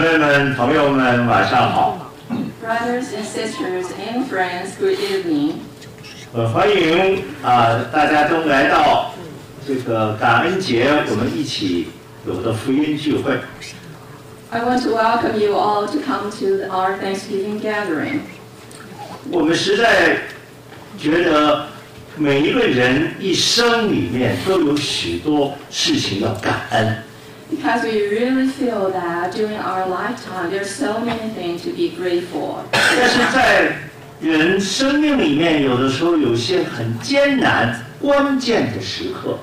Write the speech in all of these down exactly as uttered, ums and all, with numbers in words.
妹们、朋友们，晚上好。 Brothers and sisters and friends, good evening. 呃，欢迎啊、呃，大家都来到这个感恩节，我们一起有的福音聚会。 I want to welcome you all to come to our Thanksgiving gathering. 我们实在觉得每一个人一生里面都有许多事情要感恩。 Because we really feel that during our lifetime, there's so many things to be grateful. 但是在人生命里面，有的时候有些很艰难、关键的时刻。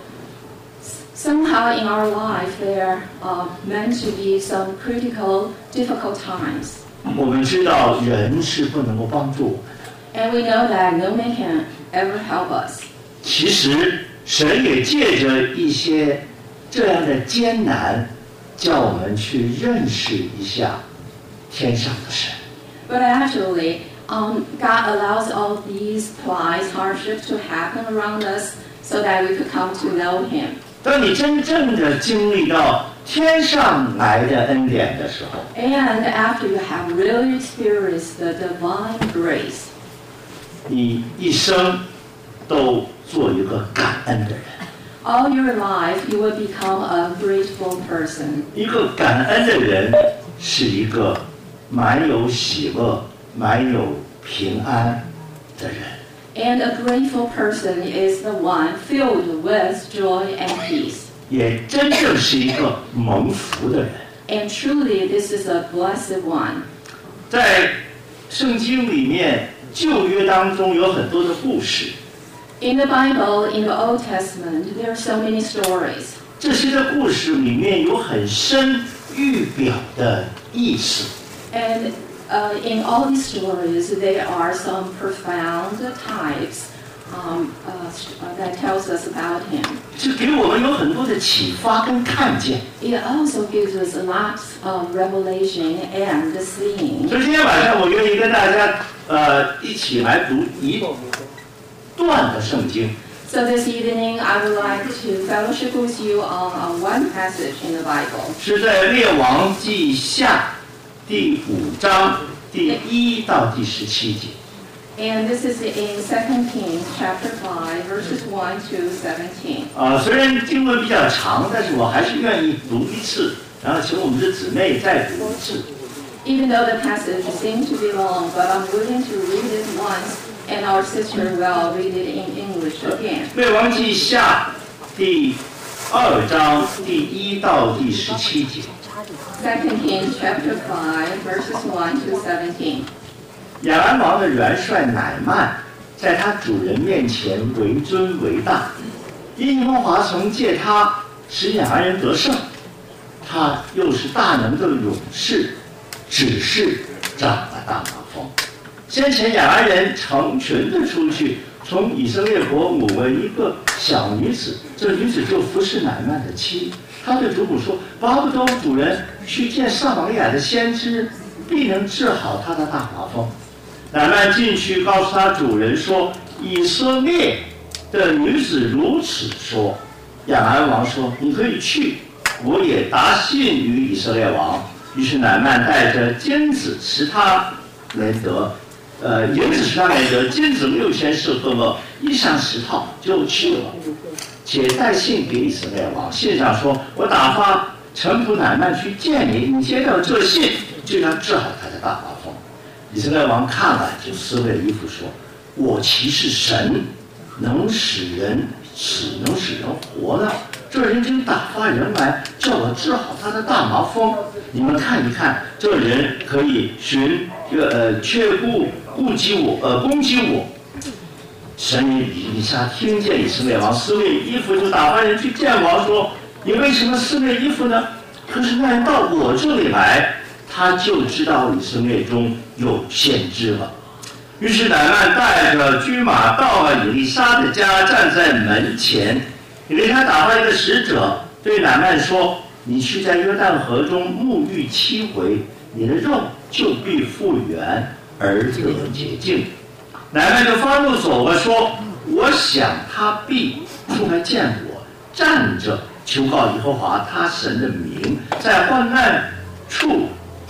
Somehow in our life, there are meant to be some critical, difficult times. 我们知道人是不能够帮助我们的。 And we know that no man can ever help us. 其实神也借着一些这样的艰难，叫我们去认识一下天上的神。 But actually, um, God allows all these trials, hardships to happen around us so that we could come to know Him. 当你真正的经历到天上来的恩典的时候， And after you have really experienced the divine grace, 你一生都做一个感恩的人。 all your life you will become a grateful person. 一个感恩的人是一个满有喜乐、满有平安的人。 And a grateful person is the one filled with joy and peace. 也真正是一个蒙福的人。 And truly, this is a blessed one. 在圣经里面，旧约当中有很多的故事。 In the Bible, in the Old Testament, there are so many stories. 这些的故事里面有很深预表的意思。 And uh, in all these stories, there are some profound types um, uh, that tells us about Him. 这给我们有很多的启发跟看见。 It also gives us lots of revelation and seeing. 所以今天晚上我愿意跟大家呃一起来读一段的圣经。 So this evening, I would like to fellowship with you on, on one passage in the Bible. 是在列王记下第五章第一到第十七节。 And this is in Second Kings chapter five, verses one to seventeen. 啊、呃，虽然经文比较长，但是我还是愿意读一次，然后请我们的姊妹再读一次。 Even though the passage seems to be long, but I'm willing to read it once, and our sister will read it in English again. 列王记下第二章第一到第十七节。 Second Kings chapter five, verses one to seventeen. 亚兰王的元帅乃曼在他主人面前为尊为大，因耶和华曾借他使亚兰人得胜，他又是大能的勇士，只是长了大麻风。先前亚兰人成群的出去，从以色列国掳了一个小女子，这女子就服侍乃曼的妻。他对主仆说：“巴不得主人去见撒玛利亚的先知，必能治好他的大麻风。”乃曼进去告诉他主人说：“以色列的女子如此说。”亚兰王说：“你可以去，我也答信于以色列王。”于是乃曼带着金子使他来得，呃，银子使他来得，金子六千舍客勒，衣裳十套，就去了。且带信给以色列王，信上说：“我打发臣仆乃曼去见你，你接到这信，就要治好他的大麻风。”以色列王看了，就撕裂衣服说：“我岂是神，能使人死，能使人活呢？这人真打发人来，叫我治好他的大麻风。你们看一看，这人可以寻呃却顾顾及我，呃攻击我。”神以下听见以色列王撕裂衣服，就打发人去见王说：“你为什么撕裂衣服呢？”可是那人到我这里来，他就知道以色列中有先知了。于是乃曼带着军马到了以利沙的家，站在门前。以利沙打发一个使者对乃曼说：“你去在约旦河中沐浴七回，你的肉就必复原而得洁净。”乃曼就发怒走了，说：“我想他必出来见我，站着求告耶和华他神的名，在患难处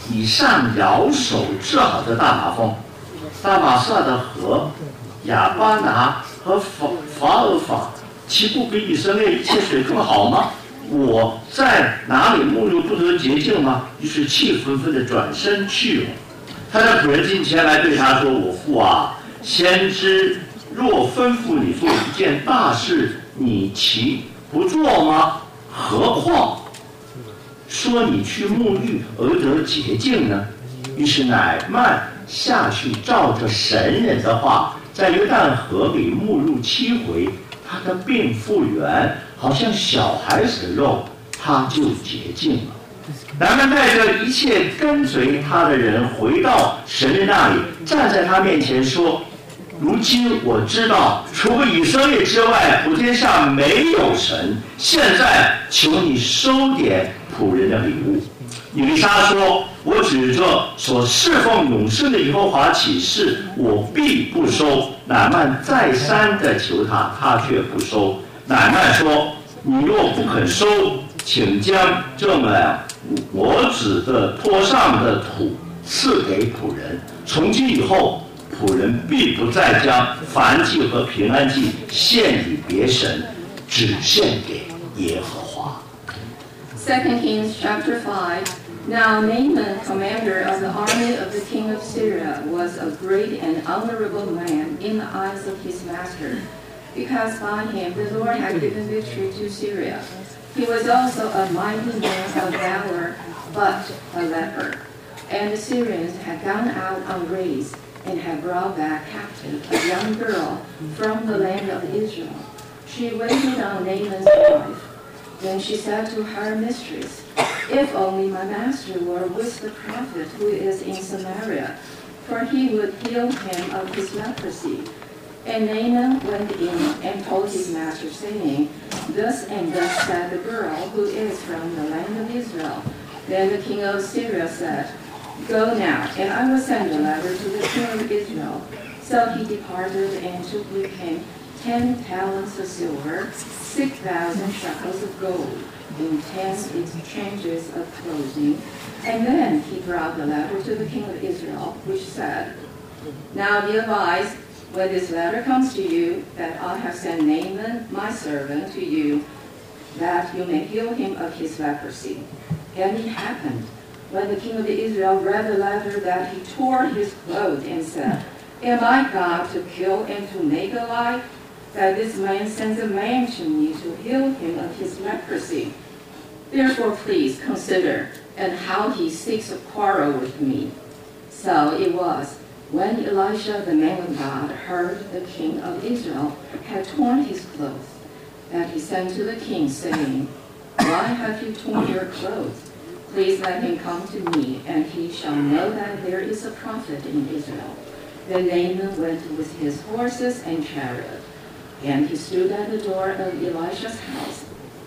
以上摇手治好的大麻风。大马士的河、亚巴拿和法法尔法，岂不比以色列一切水更好吗？我在哪里沐浴不得洁净吗？于是气愤愤地转身去了。他的仆人进前来对他说：“我父啊，先知若吩咐你做一件大事，你岂不做吗？何况说你去沐浴而得洁净呢？”于是乃曼下去，照着神人的话，在约旦河里沐浴七回，他的病复原，好像小孩子的肉，他就洁净了。乃曼带着一切跟随他的人回到神人那里，站在他面前说：“如今我知道，除了以色列之外，普天下没有神。现在求你收敛仆人的礼物。”以利沙说：“我指着所侍奉永生的耶和华起誓，我必不收。”乃曼再三的求他，他却不收。乃曼说：“你若不肯收，请将这么我指的托上的土赐给仆人。从今以后，仆人必不再将燔祭和平安祭献与别神，只献给耶和华。” Second Kings chapter five. Now Naaman, commander of the army of the king of Syria, was a great and honorable man in the eyes of his master, because by him the Lord had given victory to Syria. He was also a mighty man of valor, but a leper. And the Syrians had gone out on raids and had brought back captive a young girl from the land of Israel. She waited on Naaman's wife. Then she said to her mistress, "If only my master were with the prophet who is in Samaria, for he would heal him of his leprosy." And Naaman went in and told his master, saying, "Thus and thus said the girl who is from the land of Israel." Then the king of Syria said, "Go now, and I will send a letter to the king of Israel." So he departed and took with him ten talents of silver, six thousand shekels of gold, and ten exchanges of clothing. And then he brought the letter to the king of Israel, which said, "Now be advised, when this letter comes to you, that I have sent Naaman, my servant, to you, that you may heal him of his leprosy." And it happened, when the king of Israel read the letter, that he tore his clothes and said, "Am I God to kill and to make alive? That this man sends a man to me to heal him of his leprosy. Therefore please consider, and how he seeks a quarrel with me." So it was, when Elisha the man of God heard the king of Israel had torn his clothes, that he sent to the king, saying, "Why have you torn your clothes? Please let him come to me, and he shall know that there is a prophet in Israel." Then Naaman went with his horses and chariot, and he stood at the door of Elisha's house.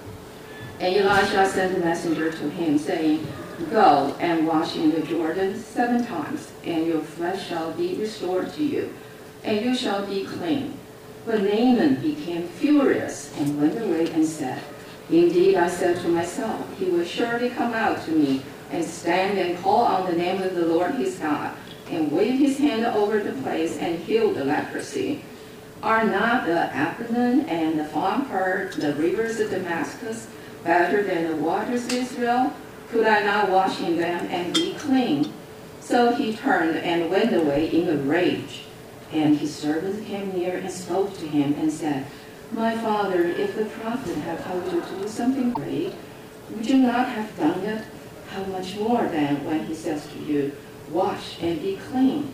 And Elisha sent a messenger to him, saying, "Go and wash in the Jordan seven times, and your flesh shall be restored to you, and you shall be clean." But Naaman became furious and went away and said, "Indeed, I said to myself, he will surely come out to me and stand and call on the name of the Lord his God, and wave his hand over the place and heal the leprosy. Are not the Apennine and the Pharpar, the rivers of Damascus, better than the waters of Israel? Could I not wash in them and be clean?" So he turned and went away in a rage. And his servants came near and spoke to him and said, "My father, if the prophet had told you to do something great, would you not have done it? How much more then when he says to you, 'Wash and be clean'?"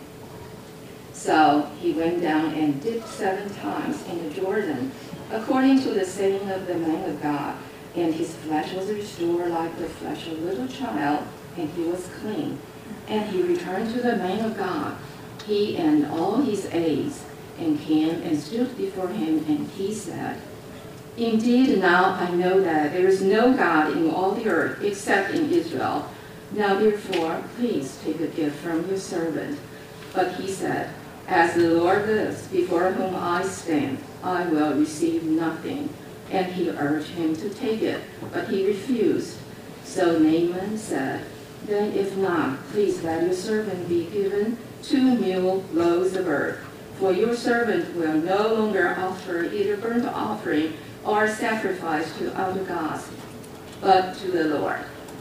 So he went down and dipped seven times in the Jordan, according to the saying of the man of God, and his flesh was restored like the flesh of a little child, and he was clean. And he returned to the man of God, he and all his aides, and came and stood before him, and he said, "Indeed, now I know that there is no God in all the earth except in Israel. Now therefore, please take a gift from your servant." But he said, "As the Lord lives, before whom I stand, I will receive nothing." And he urged him to take it, but he refused. So Naaman said, Then if not, please let your servant be given two meal loaves of earth. For your servant will no longer offer either burnt offering or sacrifice to other gods, but to the Lord.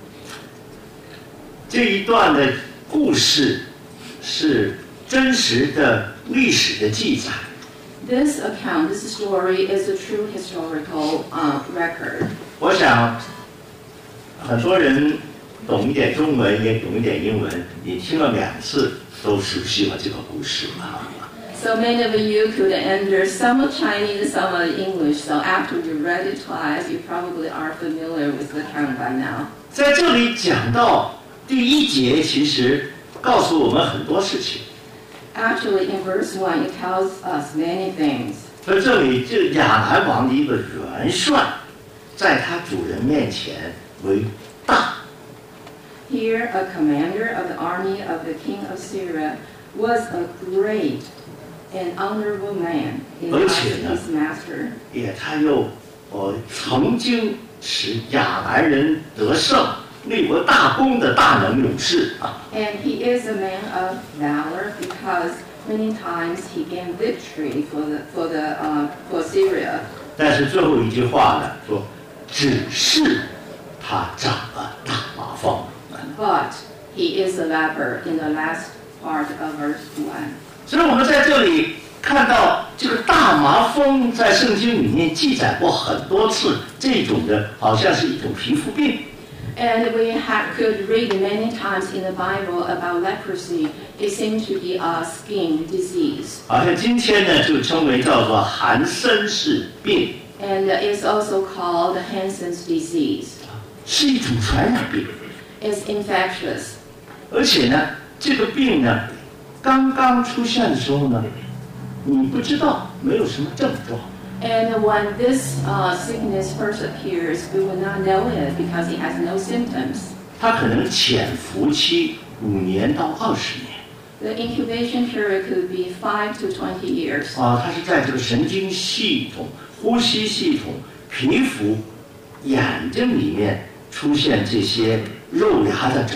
这一段的故事是真实的历史的记载。 This account, this story is a true historical uh, record. 我想，很多人懂一点中文，也懂一点英文，你听了两次都熟悉了这个故事啊。 So many of you could enter some of Chinese, some of English. So after you read it twice, you probably are familiar with the account by now. 在这里讲到第一节，其实告诉我们很多事情。 Actually, in verse one, it tells us many things. 在这里，这亚兰王的一个元帅，在他主人面前为大。 Here, a commander of the army of the king of Syria was a great and honorable man in the eyes of his master. 也他又呃曾经使亚兰人得胜，立过大功的大能勇士啊。 And he is a man of valor because many times he gained victory for the for the uh, for Syria. 但是最后一句话呢，说只是他长了大麻风。 But he is a leper in the last part of verse one. 所以我们在这里看到这个大麻风在圣经里面记载过很多次，这种的好像是一种皮肤病。 And we have, could read many times in the Bible about leprosy. It seems to be a skin disease. 好像今天呢就称为叫做韩森氏病。 And it's also called Hansen's disease. 是一种传染病。 It's infectious. 而且呢，这个病呢，刚刚出现的时候呢，你不知道，没有什么症状。 And when this uh, sickness first appears, we will not know it because it has no symptoms. 它可能潜伏期五年到二十年。 The incubation period could be five to twenty years. 啊，它是在这个神经系统、呼吸系统、皮肤、眼睛里面出现这些肉芽的疹。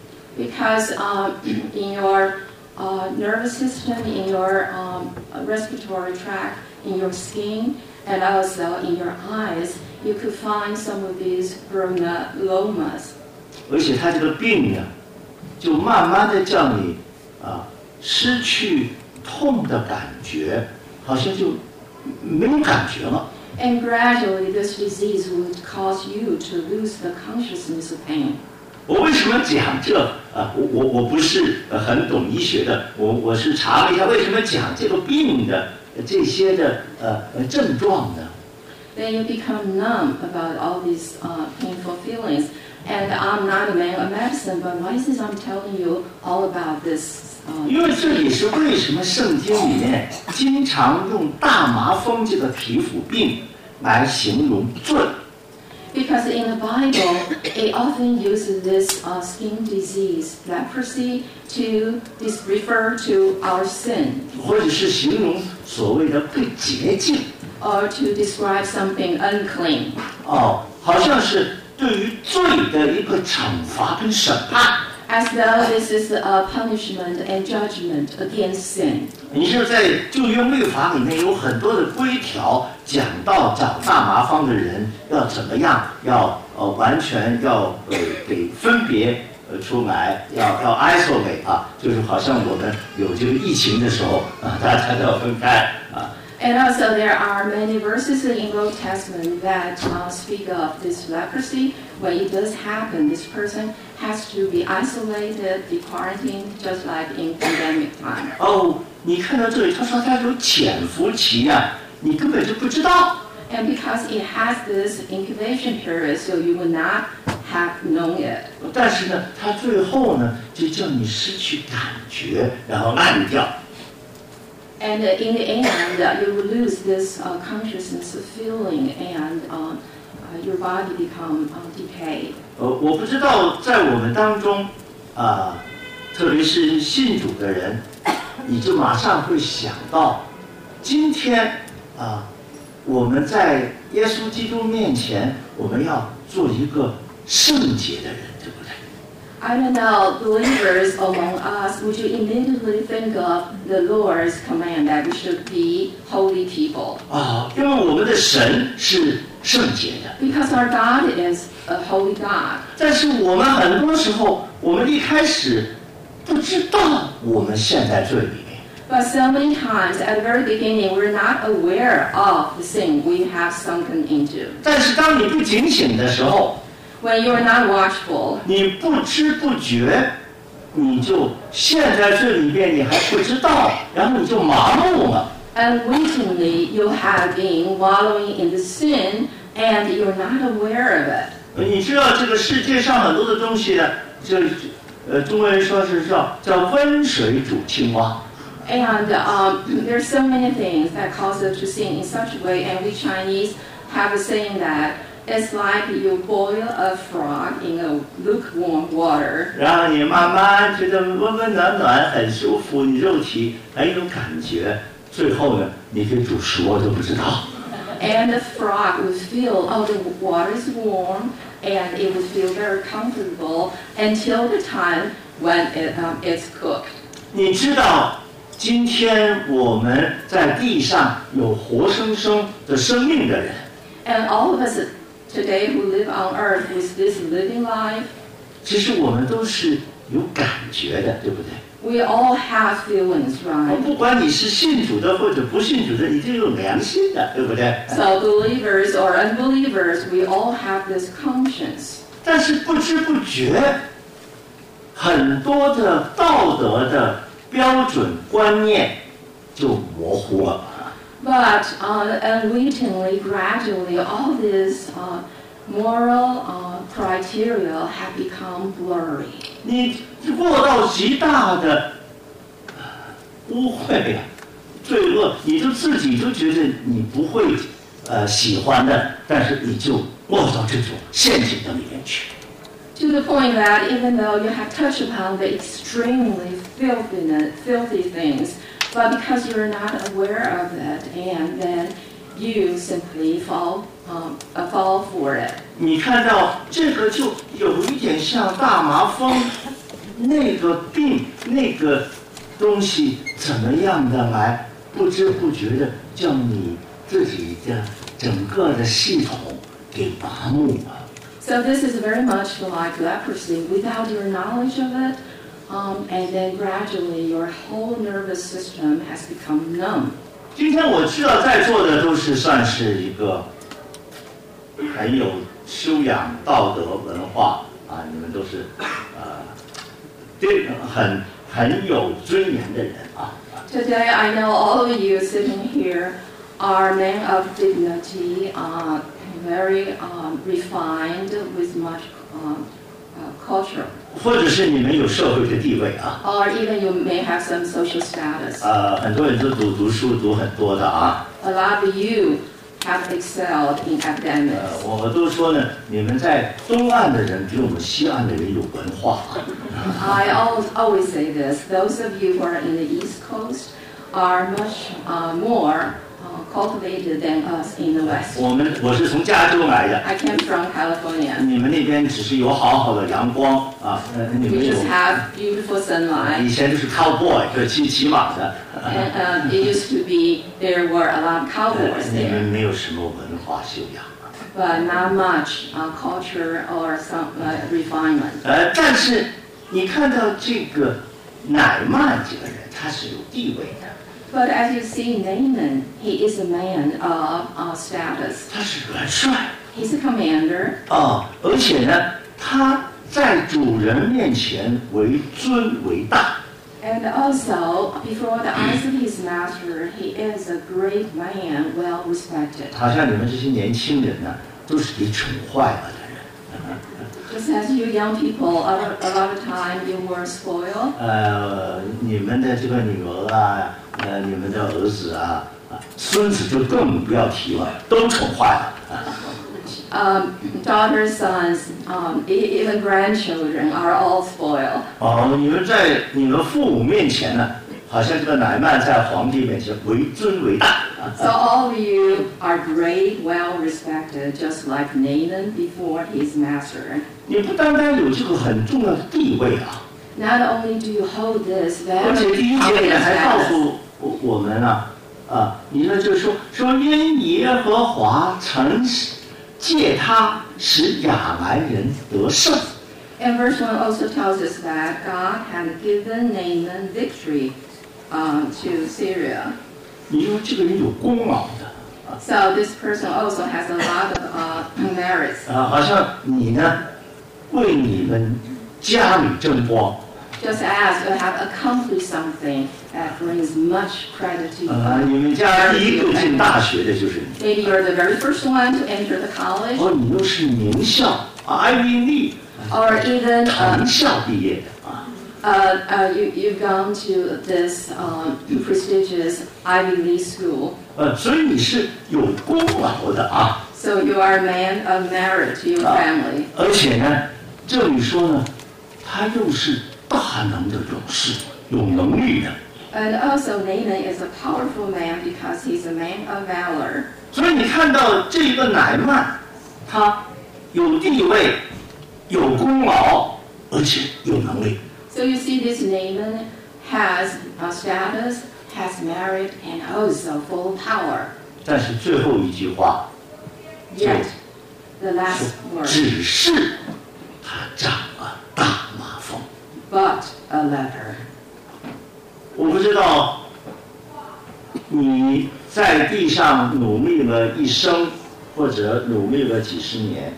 Because uh, in your uh, nervous system, in your um, respiratory tract, in your skin, and also in your eyes, you could find some of these granulomas. 而且它这个病呢，就慢慢的叫你啊失去痛的感觉，好像就没有感觉了。 And gradually, this disease would cause you to lose the consciousness of pain. 我为什么讲这啊？我我我不是很懂医学的，我我是查了一下为什么讲这个病的这些的呃呃症状呢？ Then you become numb about all these uh, painful feelings. And I'm not a man of medicine, but why is this I'm telling you all about this? Uh, 因为这也是为什么圣经里面经常用大麻风这个皮肤病来形容罪。 Because in the Bible, it often uses this uh, skin disease, leprosy, to dis- refer to our sin, 或者是形容所谓的被洁净。 or to describe something unclean. 哦，好像是对于罪的一个惩罚跟审判。 As though this is a punishment and judgment against sin. 你是在旧约律法里面有很多的规条，讲到找大麻风的人要怎么样，要呃完全要呃给分别呃出来，要要 isolate 啊，就是好像我们有这个疫情的时候啊，大家都要分开啊。 And also there are many verses in the Old Testament that uh, speak of this leprosy. When it does happen, this person has to be isolated, be quarantined, just like in pandemic time. 哦，你看到这里，他说他有潜伏期啊，你根本就不知道。 And because it has this incubation period, so you will not have known it. 但是呢，他最后呢，就叫你失去感觉，然后烂掉。 And in the end, uh, you will lose this uh, consciousness of feeling, and uh, uh, your body become uh, decayed. 呃，我不知道在我们当中，啊、特别是信主的人，你就马上会想到，今天啊、我们在耶稣基督面前，我们要做一个圣洁的人，对不对？ I don't know, believers among us, would you immediately think of the Lord's command that we should be holy people? 啊，因为我们的神是圣洁的。 Because our God is a holy God. 但是我们很多时候，我们一开始不知道我们陷在罪里面。 But so many times, at the very beginning, we're not aware of the sin we have sunken into. 但是当你不警醒的时候， When you're not watchful, 你不知不觉，你就陷在罪里面，你还不知道，然后你就麻木了。 unwittingly, you have been wallowing in the sin, and you're not aware of it. 你知道这个世界上很多的东西呢，就呃中国人说是叫叫温水煮青蛙。 And um, there's so many things that cause us to sin in such a way, and we Chinese have a saying that it's like you boil a frog in a lukewarm water. 然后你慢慢觉得温温暖暖，很舒服，你肉体很有感觉，最后呢，你给煮熟了都不知道。 And the frog would feel, oh, the water is warm, and it would feel very comfortable until the time when it, um, it's cooked. 你知道，今天我们在地上有活生生的生命的人， And all of us today who live on earth with this living life, 其实我们都是有感觉的，对不对？ we all have feelings, right? 不管你是信主的或者不信主的，你都有良心的，对不对？ So believers or unbelievers, we all have this conscience. 但是不知不觉，很多的道德的标准观念就模糊了。 But uh, unwittingly, gradually, all these uh, moral uh, criteria have become blurry. 你过到极大的污秽、罪恶，你就自己就觉得你不会呃喜欢的，但是你就落到这种陷阱的里面去。 To the point that even though you have touched upon the extremely filthiness, filthy things, but because you're not aware of it, and then you simply fall, um, uh, fall for it. 你看到这个就有一点像大麻风，那个病那个东西怎么样的来不知不觉的叫你自己的整个的系统给麻木了。 So this is very much like leprosy. Without your knowledge of it, um, and then gradually your whole nervous system has become numb. 今天我知道在座的都是算是一个很有修养、道德、文化啊，你们都是呃，对，很很有尊严的人啊。 Today, I know all of you sitting here are men of dignity, uh, very um, refined, with much um, uh, culture. 或者是你们有社会的地位啊。 Or even you may have some social status. 呃，很多人都读读书读很多的啊。 A lot of you have excelled in 呃， academics. 我都说呢，你们在东岸的人比我们西岸的人有文化。 I always, always say this. Those of you who are in the East Coast are much uh, more uh, cultivated than us in the West. 我们我是从加州来的， I came from California. 你们那边只是有好好的阳光啊，呃，你 We 们有 just have beautiful 以 sunlight. 前就是 cowboy，就是骑骑马的， And uh, it used to be there were a lot of 呃 cowboys 你们 there, 没有什么文化修养。 but not much uh, culture or some uh, refinement. 呃，但是你看到这个乃曼这个人，他是有地位的， But as you see, Naaman, he is a man of uh, status. 他是元帅 He's a commander, 啊，而且呢，他在主人面前为尊为大。 and also before the eyes of his master, he is a great man, well respected. 好像你们这些年轻人呢，都是给宠坏了的人。 Just as you young people, a lot, a lot of time you were spoiled. 呃，你们的这个女儿啊，呃，你们的儿子啊，啊，孙子就更不要提了，都宠坏了。啊 Um, daughters, sons, um, e- even grandchildren are all spoiled. 哦，你们在你们父母面前呢， 好像这个乃曼在皇帝面前为尊为大。 So all of you are great, well respected, just like Naaman before his master. 你不单单有这个很重要的地位啊， Not only do you hold this 而且 very 第一节里 prominent 还告 status, 诉我我们啊，啊，你呢就说说因耶和华曾借他使亚兰人得胜。 and verse one also tells us that God had given Naaman victory um, to Syria. 你说这个人有功劳的 So this person also has a lot of uh, merits. 啊，好像你呢为你们家里争光。 Just as you have accomplished something that brings much credit to you. 啊，你们家第一个进大学的就是你。 Maybe you're the very first one to enter the college, 哦，你又是名校 Ivy League or even 藤 uh, 校毕业的啊。 uh, uh, you, you've gone to this um, prestigious Ivy League school. 呃，所以你是有功劳的啊。 So you are a man of merit to your family. 而且呢，这里说呢，他又是大能的勇士，有能力的。 And also Naaman is a powerful man because he's a man of valor. 所以你看到这个乃曼，他有地位，有功劳，而且有能力。 So you see this Naaman has a status, has merit, and also full power. 但是最后一句话， Yet, the last 说 word, 只是他长了大麻风。 but a leper. 我不知道你在地上努力了一生，或者努力了几十年，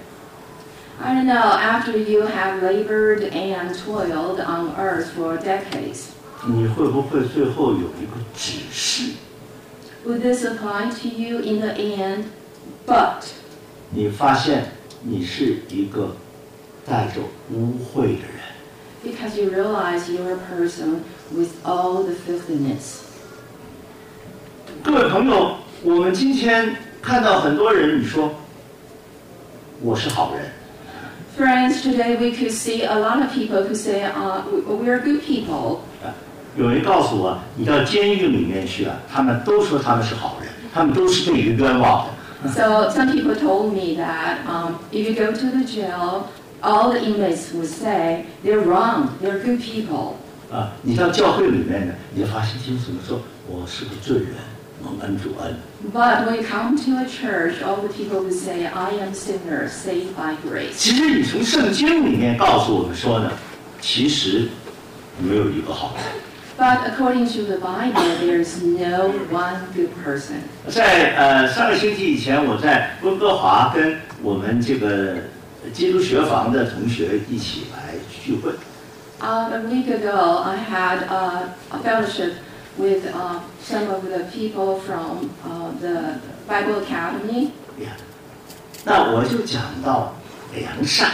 I don't know, after you have labored and toiled on earth for decades, 你会不会最后有一个指示？ would this apply to you in the end? But 你发现你是一个带着污秽的人。 because you realize you're a person with all the filthiness. 各位朋友，我们今天看到很多人，你说我是好人， Friends, today we could see a lot of people who say, uh, we're good people. 有人告诉我，你到监狱里面去啊，他们都说他们是好人，他们都是被人冤枉的。 So some people told me that um, if you go to the jail, all the inmates would say they're wrong, they're good people. 啊，你到教会里面呢，你就发现听什么说，我是个罪人，蒙恩主恩。 But when you come to a church, all the people would say, I am sinner, saved by grace. 其实你从圣经里面告诉我们说呢，其实没有一个好人。 But according to the Bible, there is no one good person. 在呃上个星期以前，我在温哥华跟我们这个基督学房的同学一起来聚会。 Uh, a week ago, I had uh, a fellowship with uh, some of the people from uh, the Bible Academy, 呀，那我就讲到良善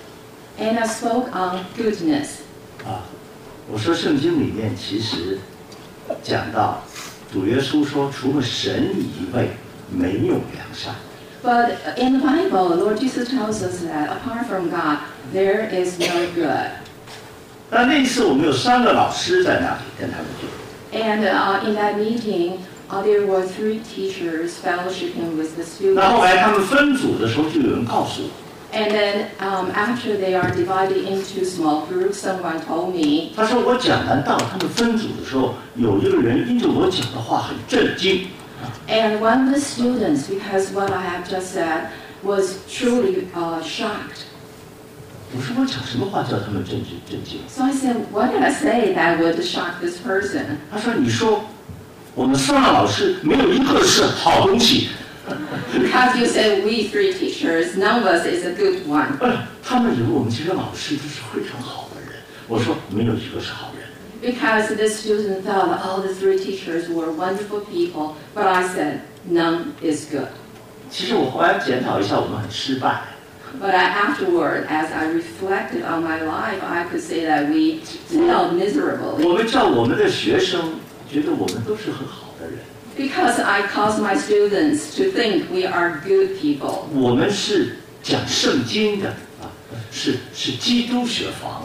and I spoke on goodness. 啊。我说圣经里面其实讲到主耶稣说，除了神以外没有良善。 But in the Bible, Lord Jesus tells us that apart from God, there is no good. 但那一次我们有三个老师在那里跟他们聚会。 And uh, in that meeting, uh, there were three teachers fellowshipping with the 那后 students. 来他们分组的时候，就有人告诉我， And then um, after they are divided into small groups, someone told me, 他说我讲完道，他们分组的时候，有一个人因着我讲的话很震惊。 and one of the students, because what I have just said, was truly uh, shocked. 我说我讲什么话叫他们震惊震惊？ So I said, what did I say that would shock this person? 他说你说我们三个老师没有一个是好东西。 Because you said we three teachers, none of us is a good one. 呃，他们以为我们这些老师都是非常好的人。我说没有一个是好人。 Because the student thought that all the three teachers were wonderful people, but I said, none is good. 其实我后来检讨一下，我们很失败。 But I, afterward, as I reflected on my life, I could say that we failed miserably. 我们叫我们的学生觉得我们都是很好的人。 Because I caused my students to think we are good people. 我们是讲圣经的啊，是是基督学房啊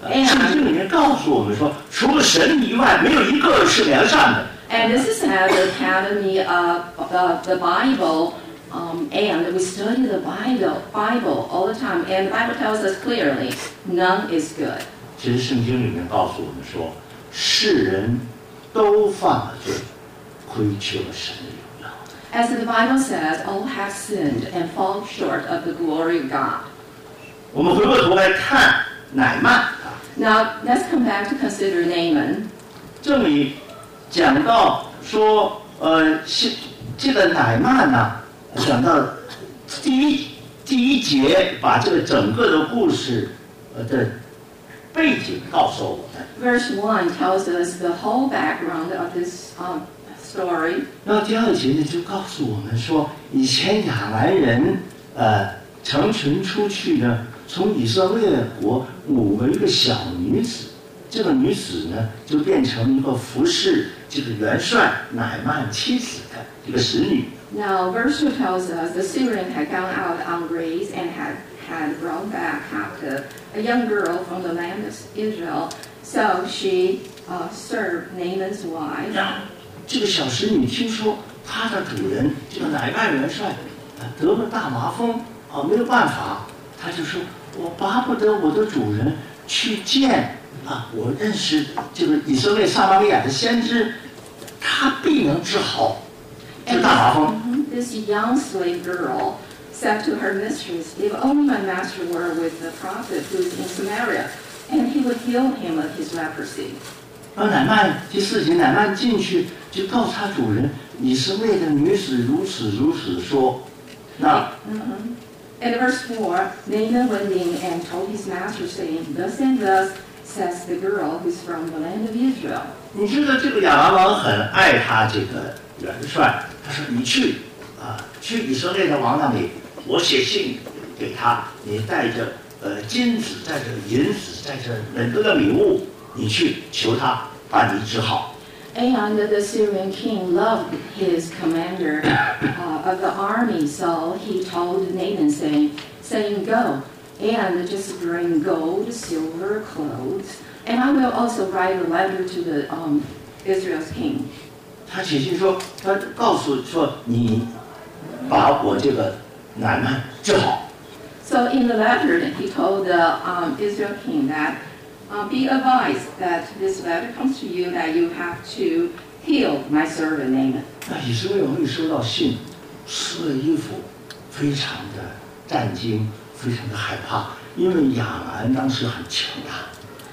圣经里面告诉我们说，除了神以外，没有一个是良善的。 And this is how the Academy of uh, the Bible, um, and we study the Bible, Bible all the time, and the Bible tells us clearly, none is good. 其实圣经里面告诉我们说，世人都犯了罪，亏缺了神的荣耀。 As the Bible says, all have sinned and fall short of the glory of God. 我们回过头来看乃曼。 Now, let's come back to consider Naaman. 这里讲到说，呃，这个乃曼呢，讲到第一第一节，把这个整个的故事呃的背景告诉我们。 Verse one tells us the whole background of this um, story. 然后第二节呢，就告诉我们说，以前亚兰人呃成群出去呢，从以色列国掳了一个小女子。这个女子呢，就变成一个服侍这个元帅乃曼妻子的一个使女。 Now, verse two tells us the Syrian had gone out on raids and had, had brought back captive a young girl from the land of Israel. So she uh, served Naaman's wife. 然后这个小使女听说她的主人这个乃曼元帅啊得了大麻风啊，没有办法，她就说：“我巴不得我的主人去见。”啊，我认识这个以色列撒玛利亚的先知，他必能治好这大麻风。 This young slave girl said to her mistress, "If only my master were with the prophet who is in Samaria, and he would heal him of his leprosy." 而乃曼第四节，乃曼进去就告诉他主人，以色列的女子如此如此说。那。 Mm-hmm. And verse four, Naaman went in and told his master, saying, "Thus and thus says the girl who's from the land of Israel." 你知道这个亚兰王很爱他这个元帅，他说你去啊，去以色列的王那里，我写信给他，你带着呃金子，带着银子，带着很多的礼物，你去求他把你治好。 And the Syrian king loved his commander uh, of the army, so he told Naaman, saying, saying, "Go and just bring gold, silver, clothes, and I will also write a letter to the um, Israel's king." 他写信说，他告诉说你把我这个乃曼治好。 So in the letter, he told the um, Israel king that uh, be advised that this letter comes to you that you have to heal my servant Naaman. 那以色列王一收到信，撕了衣服，非常的战惊。非常的害怕，因为亚兰当时很强大。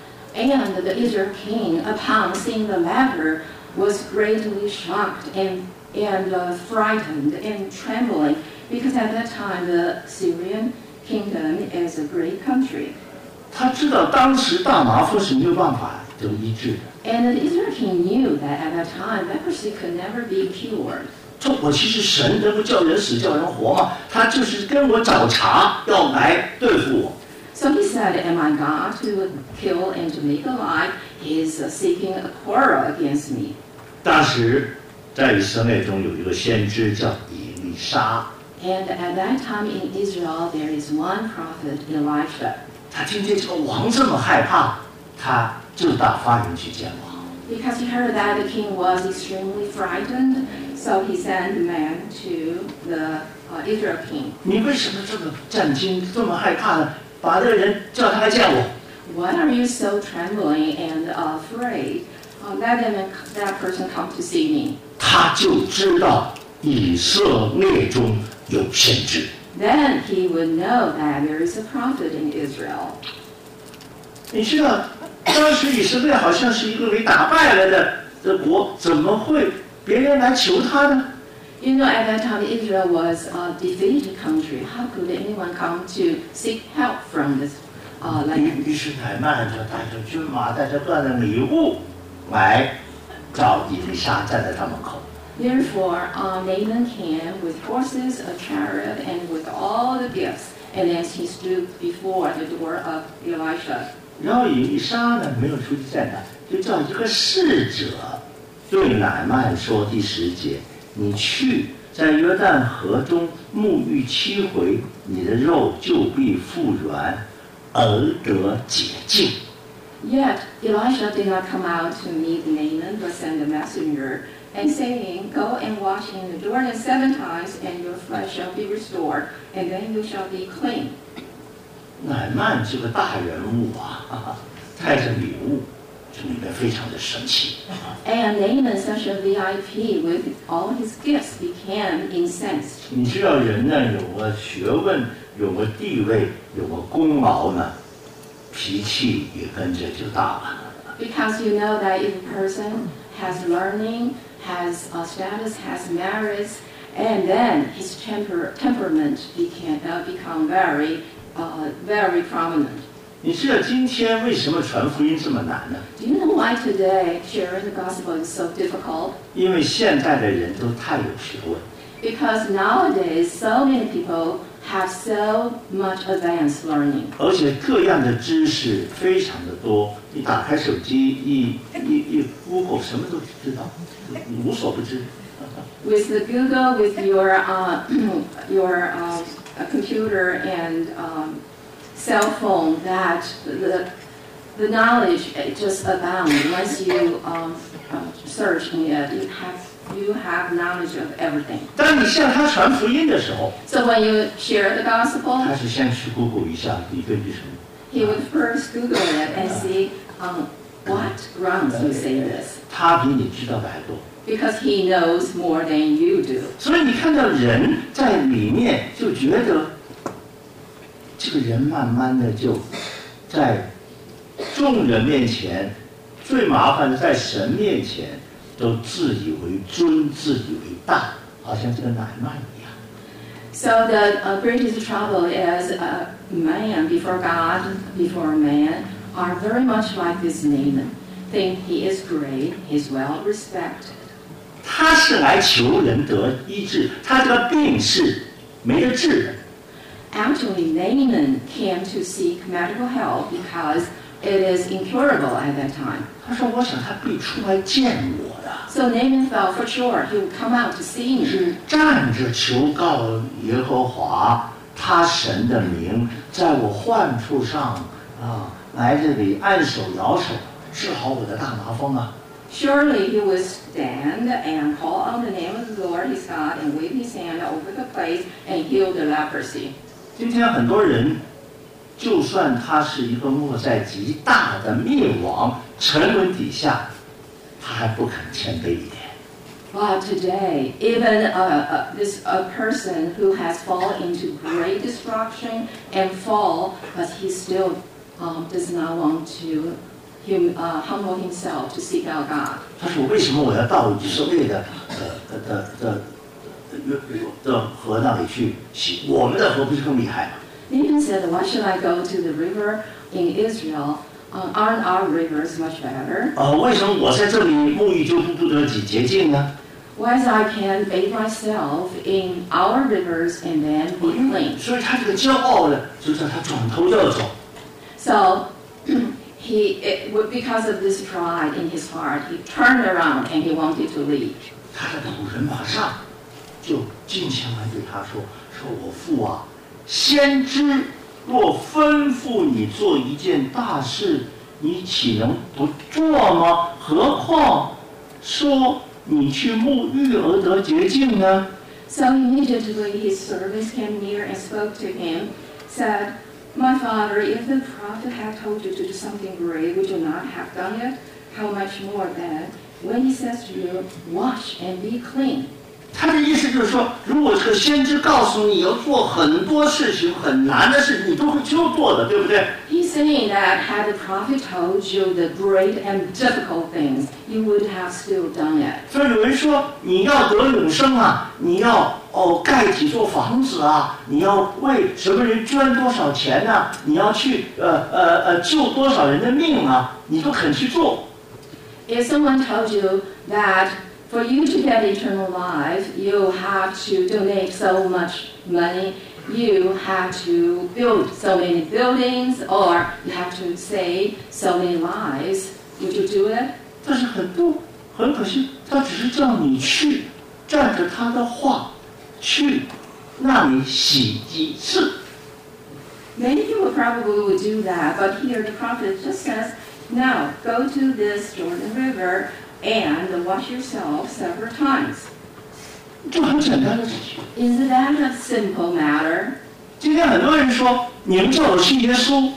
And the Israel king, upon seeing the letter, was greatly shocked and and uh, frightened and trembling, because at that time the Syrian kingdom is a great country. 他知道当时大麻风是没有办法得医治的。 And the Israel king knew that at that time leprosy could never be cured. 这我其实神能不叫人死叫人活吗？他就是跟我找茬，要来对付我。 So he said, "Am I God to kill and to make alive? He is seeking a quarrel against me." 当时在以色列中有一个先知叫以利沙。 And at that time in Israel, there is one prophet, Elisha. 他听见这个王这么害怕，他就打发人去见王。 Because he heard that the king was extremely frightened, so he sent a man to the uh, Israel king. 你为什么这么战惊，这么害怕呢？把这个人叫他来见我。 Why are you so trembling and afraid? Uh, let them, that person come to see me. 他就知道以色列中有先知。 Then he would know that there is a prophet in Israel. 你知道，当时以色列好像是一个被打败了的的国，怎么会别人来求他呢？ You know, at that time Israel was a defeated country. How could anyone come to seek help from this uh, 于 land? 于是乃曼就带着军马，带着各样的礼物来找以利沙，站在他门口。 Therefore, uh, Naaman came with horses, a chariot, and with all the gifts. And as he stood before the door of Elisha. 然后以利沙呢没有出去见他，就叫一个侍者对乃曼说：“第十节，你去在约旦河中沐浴七回，你的肉就必复原，而得洁净。” Yet Elisha did not come out to meet Naaman, but sent a messenger, and saying, Go and wash in the Jordan seven times, and your flesh shall be restored, and then you shall be clean. 乃曼这个大人物啊，哈哈带着礼物，这里面非常的神奇。 And Naaman, such a V I P with all his gifts, became incensed. 你知道人呢，有个学问，有个地位，有个功劳呢，脾气也跟着就大了。 Because you know that if a person has learning, has a status, has merits, and then his temper, temperament became, uh, become very, uh, very prominent. 你知道今天为什么传福音这么难呢？ Do you know why today sharing the gospel is so difficult? 因为现代的人都太有学问。 Because nowadays so many people have so much advanced learning. 而且各样的知识非常的多，你打开手机一一一 Google 什么都知道，无所不知。 With the Google, with your uh, your uh, computer and um, cell phone, that the the knowledge just abounds. Once you um, uh, search in it, you have you have knowledge of everything. 当你向他传福音的时候， So when you share the 他 gospel, 是先去 Google 一下，你根据什么？ he would first Google it and see um, what grounds you say this, 他比你知道的还多。 because he knows more than you do. 所以你看到人在里面，就觉得这个人慢慢的就在众人面前，最麻烦的在神面前都自以为尊，自以为大，好像这个乃曼一样。 So the uh, greatest trouble is uh, man before God, before man, are very much like this Naaman. Think he is great, he's well respected. 他是来求人得医治，他这个病是没得治的。 Actually, Naaman came to seek medical help because it is incurable at that time. 他说：“我想他必出来见我的， So Naaman felt for sure he would come out to see me. 是站着求告耶和华，他神的名，在我患处上啊，来这里按手摇手，治好我的大麻风啊。” Surely he would stand and call on the name of the Lord his God and wave his hand over the place and heal the leprosy. 今天很多人，就算他是一个末在极大的灭亡沉沦底下，他还不肯谦卑一点。 But today, even uh, uh, this a person who has fallen into great destruction and fall, but he still um, does not want to hum, uh, humble himself to seek out God. 他说：“为什么我要到以色列的呃的的的的河那里去洗？我们的河不是更厉害吗？” Nathan said, "Why should I go to the river in Israel? Uh, aren't our rivers much better? 呃，为什么我在这里沐浴就不不得几洁净呢？ Why I can bathe myself in our rivers and then be clean?" 所以他这个骄傲呢，就叫他转头就要走。 So he, it, because of this pride in his heart, he turned around and he wanted to leave. 他的仆人马上就进前来对他说：“说我父啊，先知若吩咐你做一件大事，你岂能不做吗？何况说你去沐浴而得洁净呢？” So immediately his servants came near and spoke to him, said, "My father, if the prophet had told you to do something great, would you not have done it? How much more then, when he says to you, wash and be clean?" 他的意思就是说，如果这个先知告诉你要做很多事情、很难的事情，你都会去做的，对不对？ He's saying that had the prophet told you the great and difficult things, you would have still done it. 所以有人说，你要得永生啊，你要哦盖几座房子啊，你要为什么人捐多少钱啊，你要去呃呃呃救多少人的命啊，你都肯去做。 If someone told you that for you to get eternal life, you have to donate so much money, you have to build so many buildings, or you have to save so many lives, would you do it? 但是很多很可惜，他只是叫你去，站着他的话，去那里洗几次。 Many people probably would do that, but here the prophet just says, Now go to this Jordan River and wash yourself several times. 这很简单的事情。 Isn't that a simple matter? 今天很多人说，你们叫我信耶稣，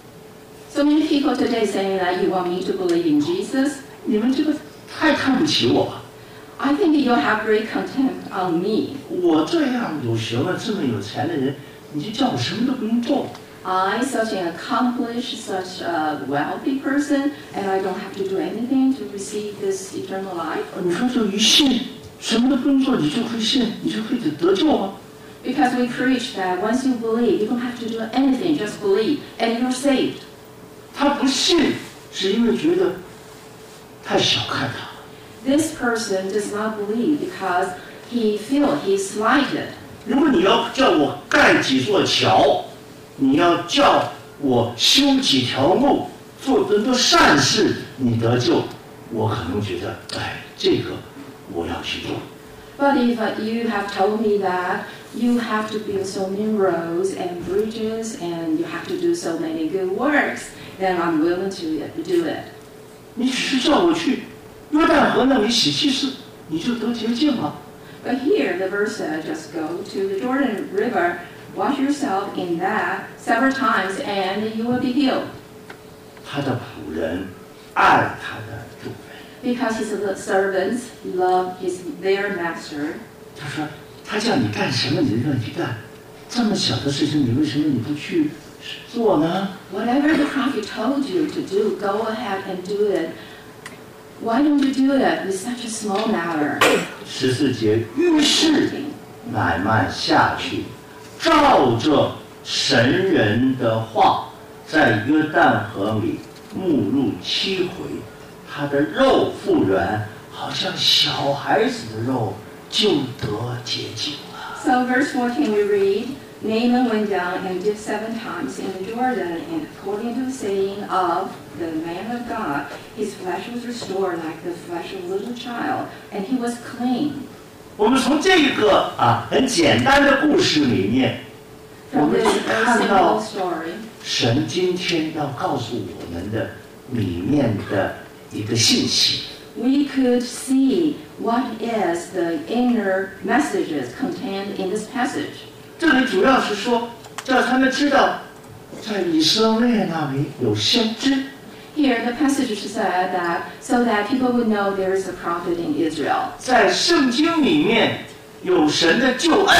So many people today saying that you want me to believe in Jesus. 你们这个太看不起我了。 I think you have great contempt on me. 我这样有学问、这么有钱的人，你就叫我什么都不用做。 I, such an accomplished, such a wealthy person, and I don't have to do anything to receive this eternal life. 你说就一信，什么都不用做，你就会信，你就会得得救吗？ Because we preach that once you believe, you don't have to do anything, just believe, and you're saved. 他不信，是因为觉得太小看他。 This person does not believe because he feels he's slighted. 如果你要叫我盖几座桥，你要叫我修几条路，做很多善事，你得救，我可能觉得，哎，这个我要去做。 But if uh, you have told me that you have to build so many roads and bridges and you have to do so many good works, then I'm willing to do it. 你只是叫我去约旦河那里洗七次，你就得洁净了。 But here the verse says, just go to the Jordan River, wash yourself in that several times, and you will be healed. 他的仆人爱他的主人。 Because his servants love his their master. 他说：“他叫你干什么，你就让你去干。这么小的事情，你为什么你不去做呢？” Whatever the prophet told you to do, go ahead and do it. Why don't you do it with such a small matter? 十四节，于是乃曼下去，照着神人的话，在约旦河里沐浴七回，他的肉复原，好像小孩子的肉，就得洁净了。 So verse fourteen we read, Naaman went down and dipped seven times in the Jordan, and according to the saying of the man of God, his flesh was restored like the flesh of a little child, and he was clean. 我们从这个啊很简单的故事里面，我 From 们 this 去 very 看到 simple story, 神今天要告诉我们的里面的一个信息。 we could see what is the inner messages contained in this passage. 这里主要是说，叫他们知道，在以色列那里有先知。 Here, the passage said that so that people would know there is a prophet in Israel. 在圣经里面有神的救恩。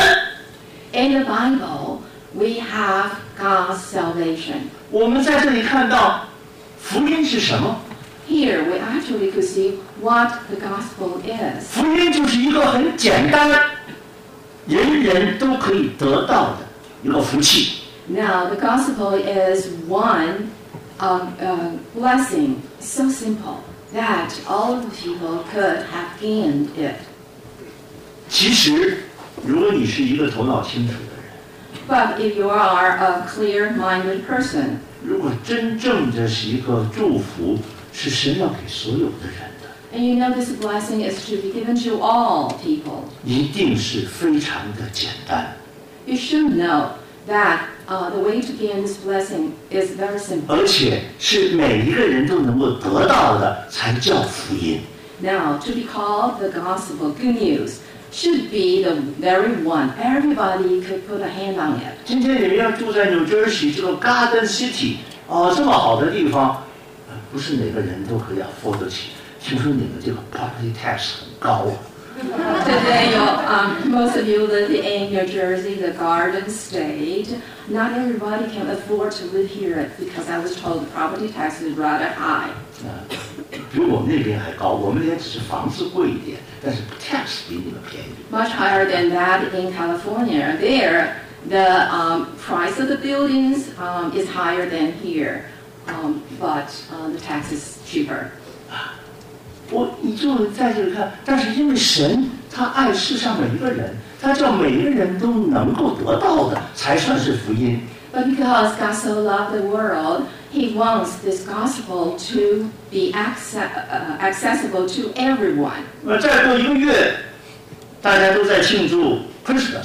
In the Bible, we have God's salvation. 我们在这里看到福音是什么？ Here, we actually could see what the gospel is. 福音就是一个很简单，人人都可以得到的一个福气。 Now, the gospel is one um, uh, blessing, so simple that all of the people could have gained it. 其实，如果你是一个头脑清楚的人， But if you are a clear-minded person, 如果真正这是一个祝福，是神要给所有的人的， and you know this blessing is to be given to all people, 一定是非常的简单， you should know that uh, the way to gain this blessing is very simple. 而且是每一个人都能够得到的，才叫福音。 Now, to be called the gospel, good news, should be the very one. Everybody could put a hand on it. 今天你们要住在 New Jersey 这个 Garden City， 哦，这么好的地方，呃不是每个人都可以 afford 得起。听说你们这个 property tax 很高啊。 Today, you, um, most of you live in New Jersey, the Garden State. Not everybody can afford to live here because I was told the property tax is rather high. 啊，比我们那边还高。我们那边只是房子贵一点，但是 tax 比你们便宜。 Much higher than that in California. There, the um, price of the buildings um, is higher than here, um, but uh, the tax is cheaper. 我你就在这里看，但是因为神他爱世上每一个人，他叫每一个人都能够得到的，才算是福音。 But because God so loved the world, He wants this gospel to be acce- uh, accessible to everyone. 那再过一个月，大家都在庆祝 Christmas 啊，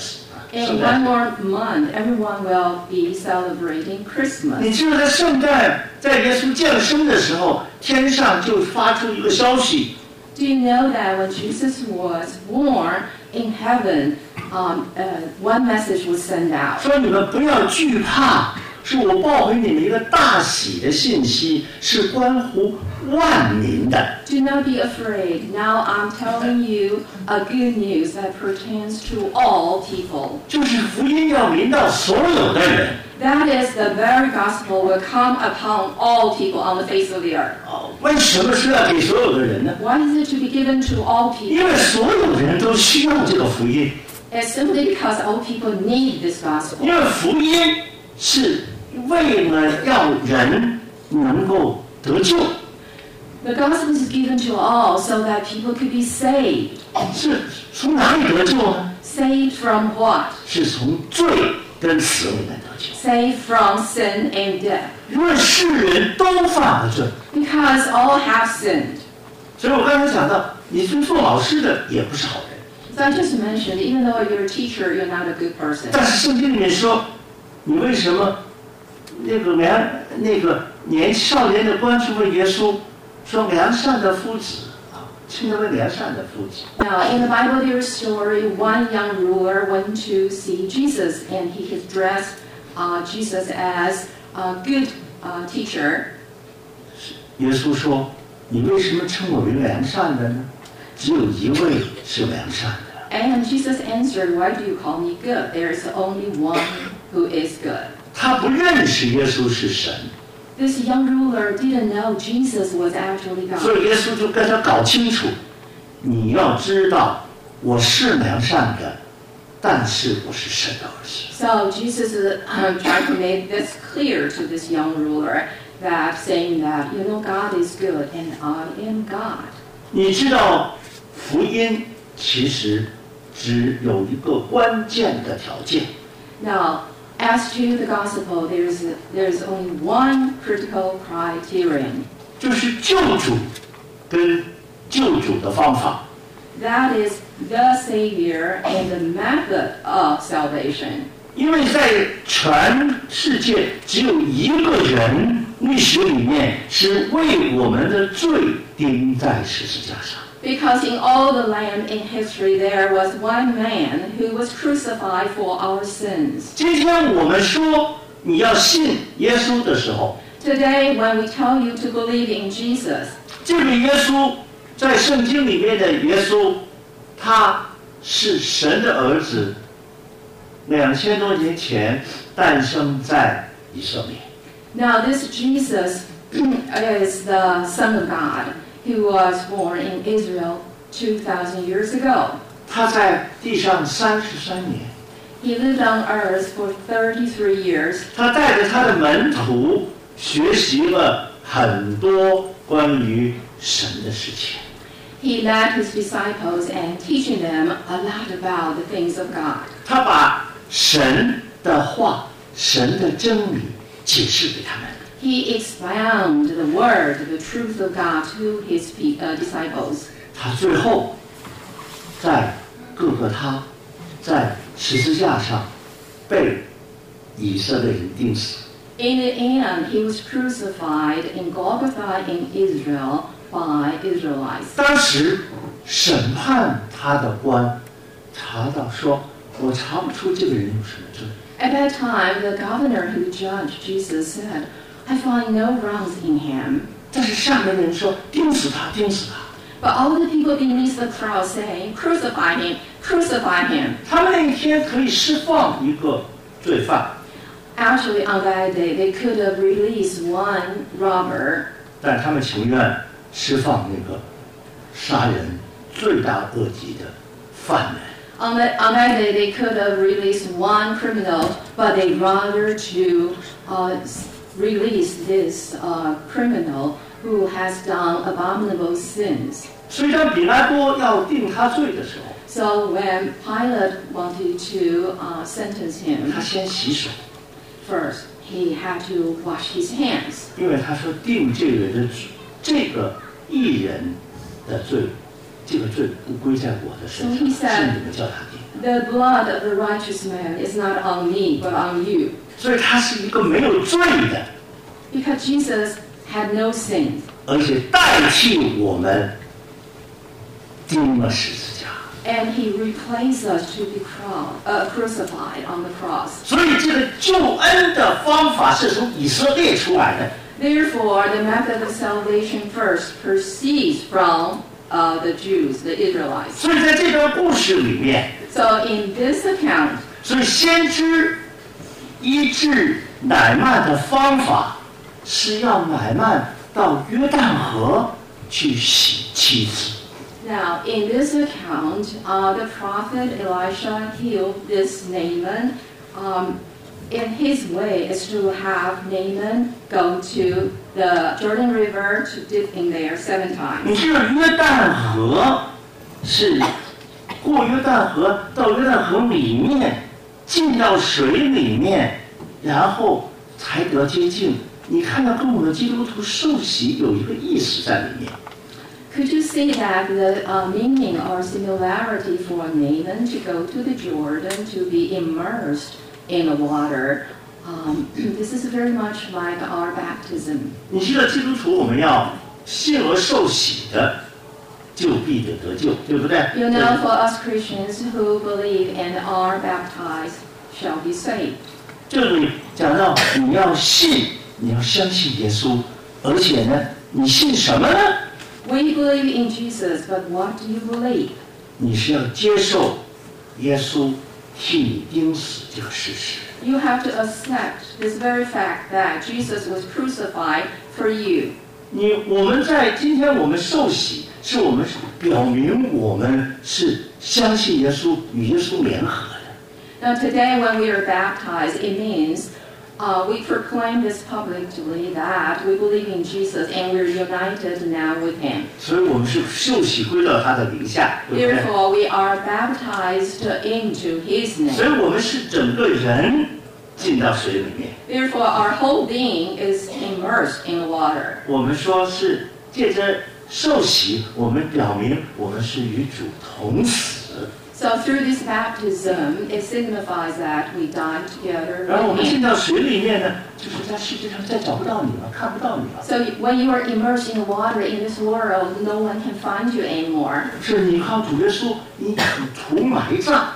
In 圣 one 诞节。 more month, everyone will be celebrating 你 Christmas. 知道在圣诞，在耶稣降生的时候，天上就发出一个消息， Do you know that when Jesus was born in heaven, um, uh, one message was sent out? 说你们不要惧怕，是我报给你们一个大喜的信息，是关乎万民的。 Do not be afraid. Now I'm telling you a good news that pertains to all people. 就是福音要临到所有的人。 That is, the very gospel will come upon all people on the face of the earth. 哦，为什么是要给所有的人呢？ Why is it to be given to all 因 people? 为所有人都需要这个福音， It's simply because all people need this gospel. 因为福音是为了要人能够得救， The gospel is given to all so that people could be saved. 是从哪里得救呢？ Saved from what? 是从罪跟死里面得救。 Saved from sin and death. 因为世人都犯了罪， Because all have sinned. 所以我刚才讲到，你是做老师的也不是好人， So I just mentioned, even though you're a teacher, you're not a good person. 但是圣经里面说，你为什么那个良那个年少年的官去问耶稣，说良善的夫子啊，称他为良善的夫子。 Now, in the Bible, there's a story. One young ruler went to see Jesus, and he addressed uh, Jesus as a good uh, teacher. 耶稣说：“你为什么称我为良善的呢？只有一位是良善的。 And Jesus answered, "Why do you call me good? There is only one who is good." ” 他不认识耶稣是神， This young ruler didn't know Jesus was actually 所 God. 以耶稣就跟他搞清楚，你要知道我是良善的，但是我是神的儿子。 So Jesus uh, tried to make this clear to this young ruler, that saying that, you know, God is good and I am God. 你知道，福音其实只有一个关键的条件， Now, as to the gospel, there's there's only one critical criterion. 就是救主跟救主的方法。 That is the Savior and the method of salvation. 因为在全世界只有一个人，历史里面是为我们的罪钉在十字架上。 Because in all the land in history, there was one man who was crucified for our sins. 今天我们说你要信耶稣的时候， Today, when we tell you to believe in Jesus, 这个耶稣在圣经里面的耶稣，他是神的儿子，两千多年前诞生在以色列。 now this Jesus is the Son of God who was born in Israel two thousand years ago. 他在地上三十三年， He lived on earth for thirty-three years. 他带着他的门徒学习了很多关于神的事情。 He led his disciples and teaching them a lot about the things of God. 他把神的话、神的真理解释给他们。 He expounded the word, the truth of God to his pe- uh, disciples. 他最后在各个他，在十字架上被以色列人钉死。 In the end, he was crucified in Golgotha in Israel by Israelites. 当时审判他的官查到说，我查不出这个人有什么罪。 At that time, the governor who judged Jesus said, "I find no wrongs in him." 但是上面的人说，钉死他，钉死他。 But all the people beneath the crowd saying, "Crucify him, crucify him." 他们那一天可以释放一个罪犯， Actually, on that day, they could have released one robber, 但他们情愿释放那个杀人罪大恶极的犯人。 On that, on that day, they could have released one criminal, but they rather to uh, release this uh, criminal who has done abominable sins. 所以当比拉多要定他罪的时候， So when Pilate wanted to uh, sentence him, 他先洗手， first he had to wash his hands 因为他说定这个人的罪，这个艺人的罪这个罪不归在我的身 So 上， he 是 said, 你们叫他定的。 the blood of the righteous man is not on me, but on you. 所以他是一个没有罪的， Because Jesus had no sin, 而且代替我们钉了十字架。 and he replaced us to be cross, uh, crucified on the cross. 所以这个救恩的方法是从以色列出来的。 Therefore, the method of salvation first proceeds from uh, the Jews, the Israelites. 所以在这段故事里面， So in this account, 所以先知医治乃曼的方法是要乃曼到约旦河去洗妻子。 now in this account, uh, the prophet Elisha healed this Naaman. Um, and his way is to have Naaman go to the Jordan River to dip in there seven 你 times. 这个约旦河是过约旦河到约旦河里面，进到水里面，然后才得洁净。你看到跟我们基督徒受洗有一个意思在里面。 Could you see that the uh, meaning or similarity for Naaman to go to the Jordan to be immersed in the water? Um, this is very much like our baptism. 你知道基督徒我们要信而受洗的，就必得得救，对不对？ You know, for us Christians who believe and are baptized shall be saved. 这里讲到你要信，你要相信耶稣，而且呢，你信什么呢？ We believe in Jesus, but what do you believe? 你是要接受耶稣替你钉死这个事实。 You have to accept this very fact that Jesus was crucified for you. 你我们在今天我们受洗，是我们表明我们是相信耶稣，与耶稣联合的。 Now today when we are baptized, it means uh, we proclaim this publicly that we believe in Jesus and we're united now with Him. 所以我们是受洗归到他的名下，对不对？ Therefore, we are baptized into His 所 name. 以我们是整个人进到水里面。 Therefore, our whole being is immersed in water. 我们说是借着受洗，我们表明我们是与主同死。 So through this baptism, it signifies that we died together 然后我 with 们进 Him. 到水里面呢，就是在世界上再找不到你了，看不到你了。 So when you are immersed in water in this world, no one can find you anymore. 是你靠主耶稣，你与主埋葬，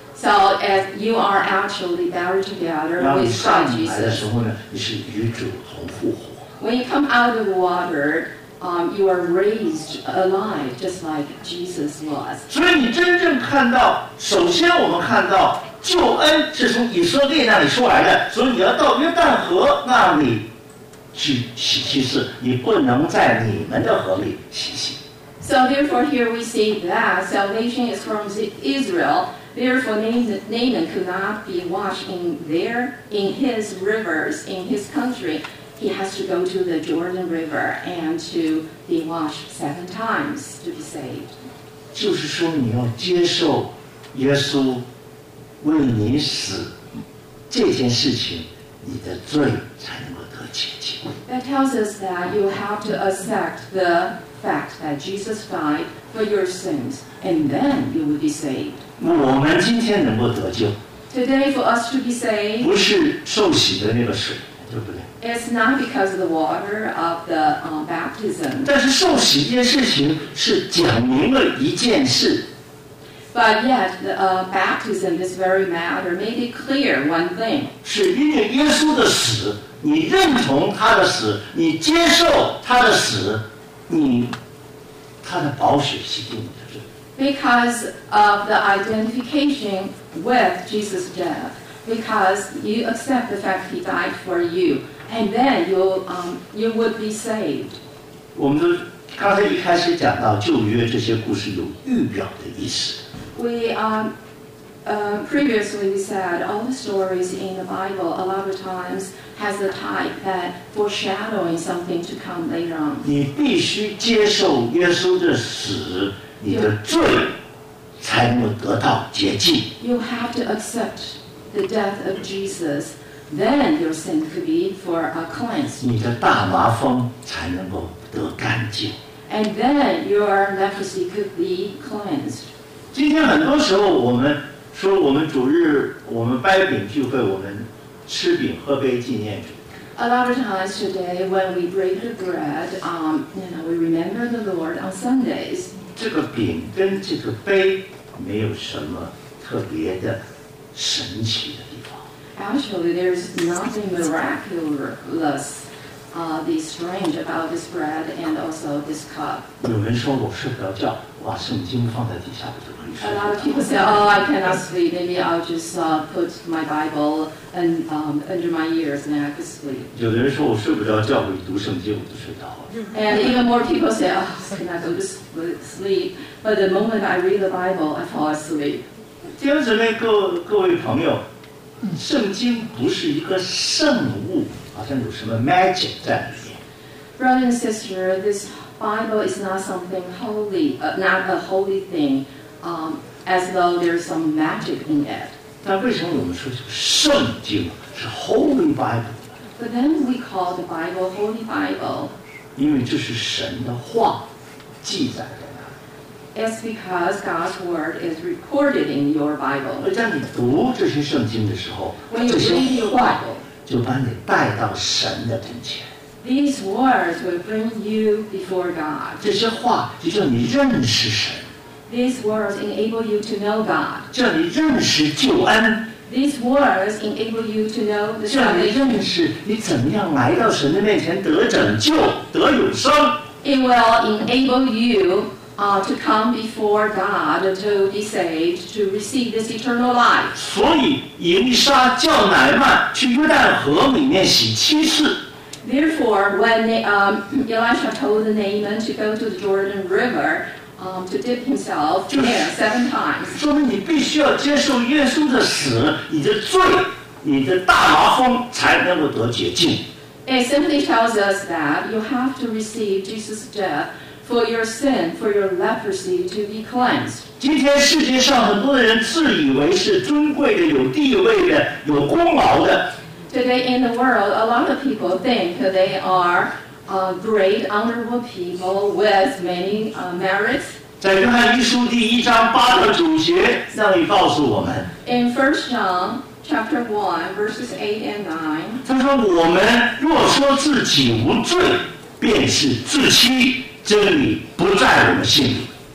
So as you are actually buried together 然后你 with 上 Christ 来的 Jesus. 时候呢，你是与主同复活。 When you come out of the water, um, you are raised alive, just like Jesus was. 所以你真正看到，首先我们看到救恩是从以色列那里出来的，所以你要到约旦河那里去洗七次，你不能在你们的河里洗洗。 So therefore here we see that salvation is from Israel. Therefore Naaman Naaman could not be washed in there, in his rivers, in his country. He has to go to the Jordan River and to be washed seven times to be saved. 就是说你要接受耶稣为你死这件事情，你的罪才能够得洁净。 That tells us that you have to accept the fact that Jesus died for your sins, and then you will be saved. 我们今天能够得救， Today, for us to be saved, 不是受洗的那个水，对不对？ it's not because of the water of the uh, baptism, 但是受洗这件事情是讲明了一件事， but yet the uh, baptism, this very matter, made it clear one thing. 是因为耶稣的死，你认同他的死，你接受他的死，你他的宝血洗净你的罪。 Because of the identification with Jesus' death, because you accept the fact He died for you, and then you um, you would be saved. 我们都刚才一开始讲到旧约这些故事有预表的意思， We um, uh, previously we said all the stories in the Bible a lot of times has the type that foreshadowing something to come later on. 你必须接受耶稣的死，你的罪才能够得到洁净。 You have to accept the death of Jesus, then your sin could be for a cleanse. 你的大麻风才能够得干净。 and then your leprosy could be cleansed. 今天很多时候我们说我们主日我们掰饼聚会，我们吃饼喝杯纪念主。 A lot of times today, when we break the bread, um, you know, we remember the Lord on Sundays. 这个饼跟这个杯没有什么特别的神奇的地方。 Actually, there's nothing miraculous, uh, the strange about this bread and also this cup. 有人说我睡不着觉，哇，圣经放在底下我就可以睡 A 着 lot of people say, "Oh, I cannot sleep. Maybe I'll just uh, put my Bible and um, under my ears and I could sleep." 有的人说我睡不着觉，我一读圣经我就睡着了。 And even more people say, "Oh, I cannot go to sleep." But the moment I read the Bible, I fall asleep. 弟兄姊妹，各各位朋友，圣经不是一个圣物，好像有什么 magic 在里面。 Brother and sister, this Bible is not something holy, uh, not a holy thing, um, as though there's some magic in it. 但为什么我们说这个圣经是 Holy Bible？ But then we call the Bible Holy Bible. 因为这是神的话记载在那里。 It's because God's Word is recorded in your Bible. 而当你读这些圣经的时候， When you 这些 read your 话 Bible, 就把你带到神的跟前。 these words will bring you before God. 这些话就叫你认识神， These words enable you to know God. 叫你认识救恩， These words enable you to know the 叫你 salvation. 认识你怎么样来到神的面前得拯救、得永生。 It will enable you uh, to come before God, to be saved, to receive this eternal life. 所以以利沙叫乃曼去约旦河里面洗七次。 Therefore, when um, Elisha told Naaman to go to the Jordan River um, to dip himself there seven times, 说明你必须要接受耶稣的死，你的罪、你的大麻风才能够得洁净。 it simply tells us that you have to receive Jesus' death for your sin, for your leprosy to be cleansed. 今天世界上很多的人自以为是尊贵的、有地位的、有功劳的， Today in the world, a lot of people think they are uh, great, honorable people with many uh, merits. 在约翰一书第一章八到九节那里告诉我们， In First John chapter one, verses eight and nine, 他说：“我们若说自己无罪，便是自欺，真理不在我们心里。”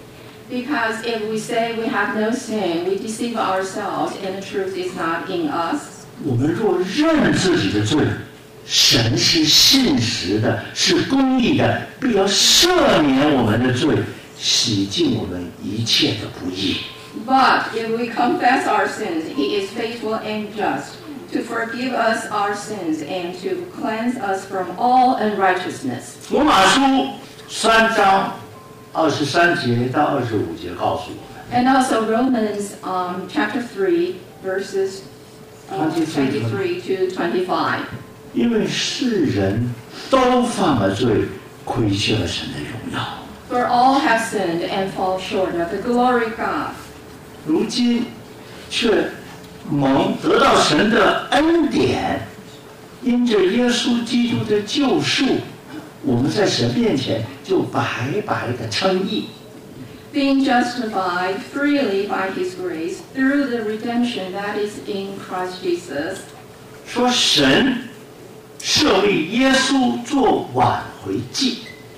because if we say we have no sin, we deceive ourselves and the truth is not in us. 我们若认自己的罪，神是信实的，是公义的，必要赦免我们的罪，洗净我们一切的不义。 But if we confess our sins, he is faithful and just to forgive us our sins and to cleanse us from all unrighteousness. 罗马书三章二十三节到二十五节告诉我们， And also Romans um, chapter three, verses uh, twenty-three to twenty-five. 因为世人都犯了罪，亏缺了神的荣耀。 For all have sinned and fall short of the glory of God. 如今却蒙得到神的恩典，因着耶稣基督的救赎，我们在神面前就白白的称义。 Being justified freely by his grace through the redemption that is in Christ Jesus. 说神设立耶稣做挽回祭，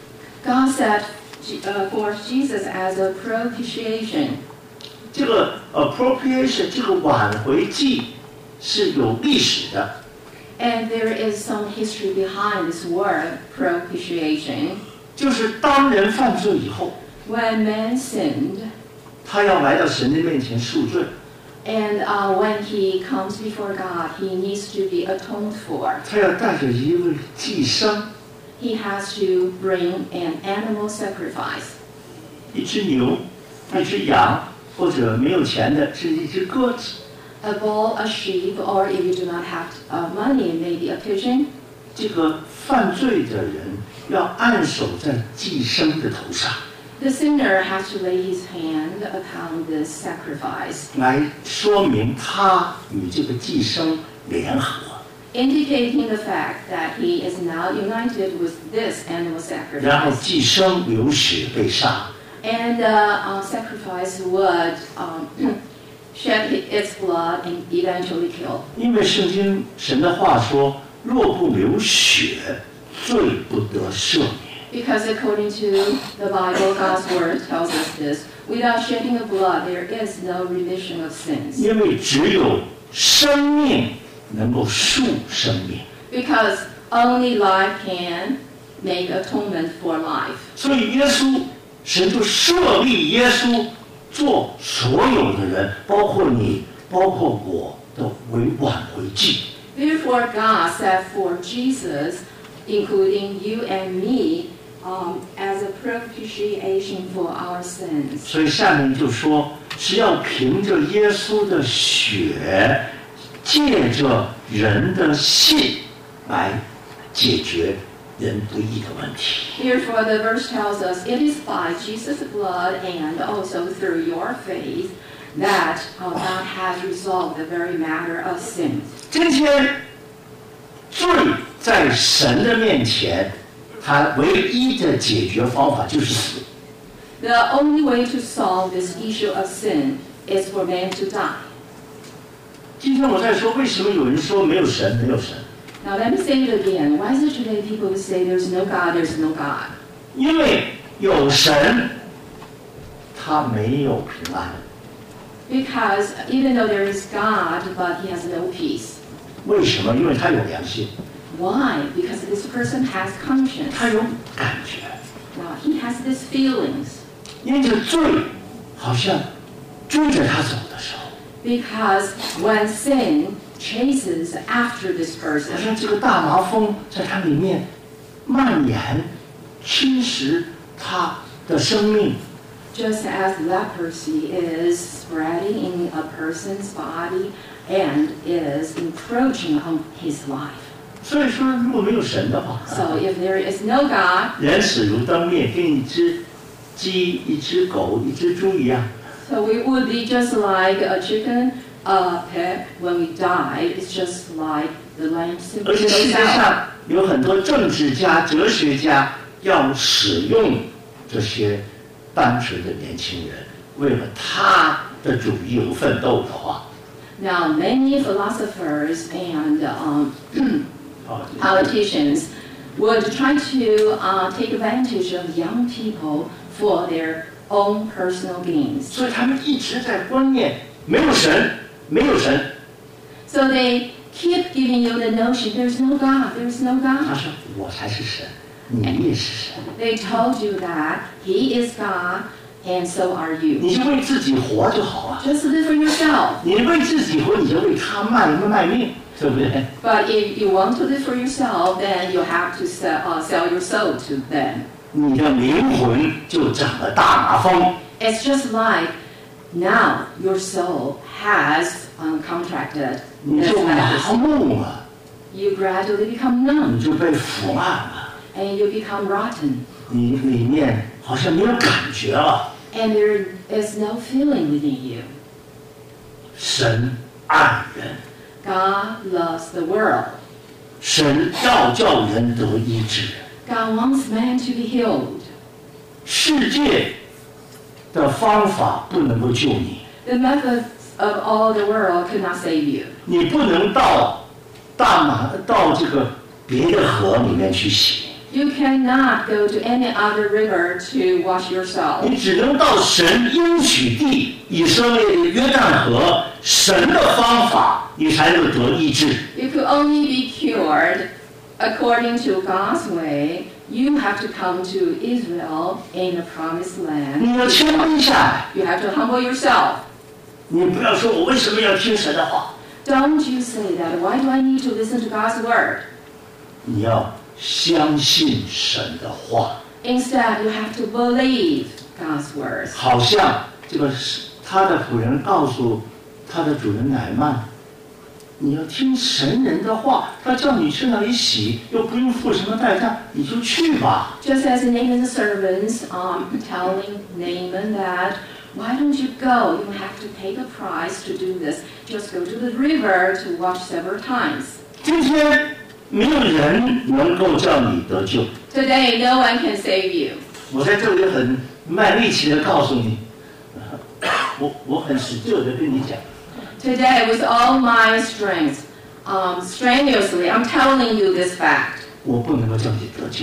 God set uh, for Jesus as a propitiation. 这个 appropriation 这个挽回祭是有历史的。 And there is some history behind this word, propitiation. 就是当人犯罪以后， When man sinned, 他要来到神的面前赎罪， and uh, when he comes before God, he needs to be atoned for. 他要带着一位祭牲， He has to bring an animal sacrifice. 一只牛，一只羊，或者没有钱的是一只鸽子。 A bull, a sheep, or if you do not have uh, money, maybe a pigeon. 这个犯罪的人要按手在祭牲的頭上， The sinner has to lay his hand upon this sacrifice 来说明他与这个祭牲联合。 indicating the fact that he is now united with this animal 然后 sacrifice. 寄生流血被杀。 And the uh, sacrifice would um, shed its blood and eventually kill. 因为圣经神的话说，若不流血，罪不得赦免。 Because according to the Bible, God's word tells us this: without shedding of blood, there is no remission of sins. 因为只有生命能够赎生命， Because only life can make atonement for life. 所以耶稣，神就设立耶稣做所有的人，包括你，包括我的为挽回祭。 Therefore, God set for Jesus, including you and me, um, as a propitiation for our sins. 所以下面就说是要凭着耶稣的血，借着人的信来解决人不义的问题。 Therefore, the verse tells us it is by Jesus' blood and also through your faith that uh, God has resolved the very matter of sin. 今天罪在神的面前，它唯一的解决方法就是死。 The only way to solve this issue of sin is for man to die. 今天我在说，为什么有人说没有神，没有神？ Now let me say it again. Why is it today people who say there's no God, there's no God? 因为有神，他没有平安。 Because even though there is God, but he has no peace. 为什么？因为他有良心， Why? Because this person has conscience. 他有感觉。 Now he has these feelings. 因着罪，好像追着他走的时候， Because when sin chases after this 好 person, 像这个大麻风在他里面蔓延，侵蚀他的生命。 just as leprosy is spreading in a person's body and is encroaching on his life. 所以说，如果没有神的话， So if there is no God, 人死如灯灭，跟一只鸡、一只狗、一只猪一样。 so we would be just like a chicken, a pig. When we die, it's just like the lamb 而 simply 且世 goes 界 out. 上有很多政治家、哲学家要使用这些单纯的年轻人，为了他的主义而奋斗的话， Now, many philosophers and um, 啊， politicians would try to uh, take advantage of young people for their own personal gains. 所以他们一直在观念没有神，没有神。 So they keep giving you the notion there's no God, there's no 他 God. 说我才是神，你也是神， They told you that He is God and so are you. 你就为自己活就好了。 Just live for yourself. 你为自己活，你就为他卖卖命，对不对？ But if you want to live for yourself, then you have to sell, uh, sell your soul to them. 你的灵魂就长了大麻风。 It's just like now your soul has um, contracted 你 this 就麻 leprosy. 木了， You gradually become numb 你就被腐烂了， and you become rotten. 你里面好像没有感觉了。 And there is no feeling within you. 神爱人， God loves the world. 神要叫人得医治。 God wants man to be healed. 世界的方法不能够救你， The methods of all the world could not save you. 你不能到大马到这个别的河里面去洗， You cannot go to any other river to wash yourself. 你只能到神应许地以色列的约旦河，神的方法，你才能得医治。 You could only be cured according to God's way. You have to come to Israel in the promised 你要 land. 谦卑下来， You have to humble yourself. 你不要说我为什么要听神的话， Don't you say that. Why do I need to listen to God's word? 你要相信神的话。 Instead, you have to believe God's words. 好像这个是他的仆人告诉他的主人乃曼，你要听神人的话，他叫你去那里洗，又不用付什么代价，你就去吧。 Just as Naaman's servants um, telling Naaman that, why don't you go? You don't have to pay the price to do this. Just go to the river to wash several times. 今天没有人能够叫你得救。 Today, no one can save you. 我在这里很卖力气的告诉你，我我很使劲的跟你讲。 Today, with all my strength, um, strenuously, I'm telling you this fact. 我不能够叫你得救。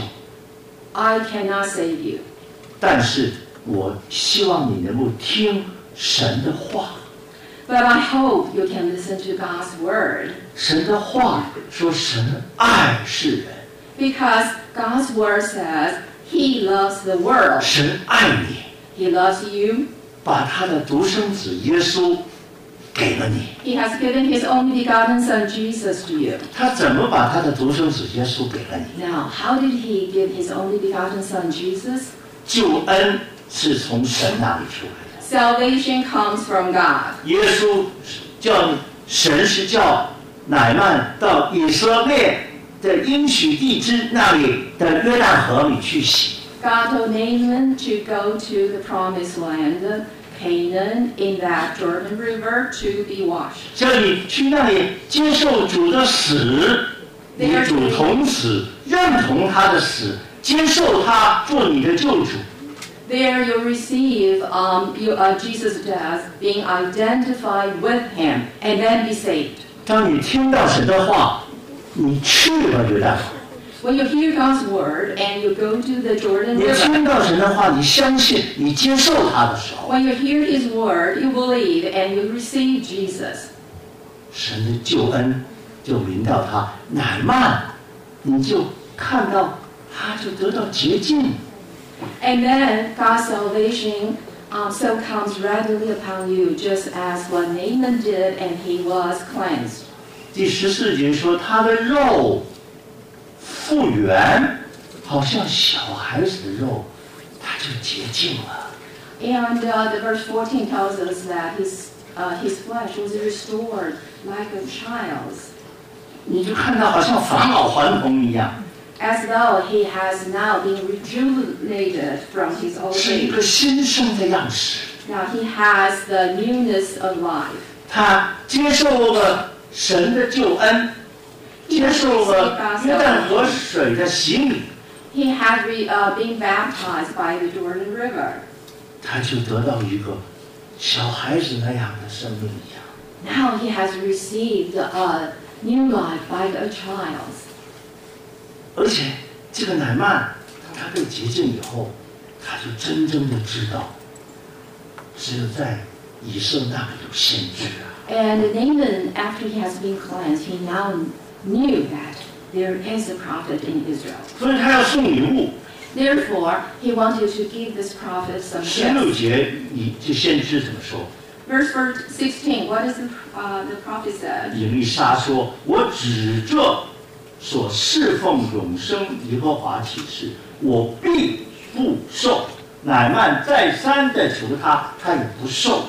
I cannot save you. 但是我希望你能够听神的话。 But I hope you can listen to God's word. 神的话说，神爱世人。 Because God's word says He loves the world. 神爱你。 He loves you. 把他的独生子耶稣给了你。 He has given His only begotten Son Jesus to you. 他怎么把他的独生子耶稣给了你？ Now, how did He give His only begotten Son Jesus? 救恩是从神那里出来的。 Salvation comes from God. 耶稣叫神是叫乃曼到以色列的应许地之那里的约旦河里去洗。 God told Naaman to go to the promised land, Canaan, in that Jordan River to be washed. 叫你去那里接受主的死，与主同死，认同他的死，接受他做你的救主。 There you receive um, you, uh, Jesus' death, being identified with Him, and then be saved. 当你听到神的话，你去了约旦河。 When you hear God's word and you go to the Jordan 你 River, 听到神的话，你相信，你接受他的时候， when you hear His word, you believe and you receive Jesus. 神的救恩就临到他，乃曼，你就看到他就得到洁净。 And then God's salvation um, so comes readily upon you, just as what Naaman did, and he was cleansed. 第十四节说，他的肉复原，好像小孩子的肉，他就洁净了。 And uh, the verse fourteen tells us that his uh, his flesh was restored like a child's, 你就看到好像返老还童一样， as though he has now been rejuvenated from his old 是一 age. 个新生的样式。 Now he has the newness of life. 他接受了神的救恩，接受了约旦河水的洗礼， He had re, uh, been baptized by the Jordan River. 他就得到一个小孩子那样的生命一样。 Now he has received a new life like a child's. 而且这个乃曼，他被洁净以后，他就真正的知道，只有在以色那里有先知啊。 And Naaman, after he has been cleansed, he now knew that there is a prophet in Israel. 所以他要送礼物。 Therefore, he wanted to give this prophet some 十六 gifts. 节，你这先知怎么说？ Verse sixteen, what does the, uh, the prophet said? 以利沙说：“我指着所侍奉永生耶和华起誓，我必不受。”乃曼再三的求他，他也不受。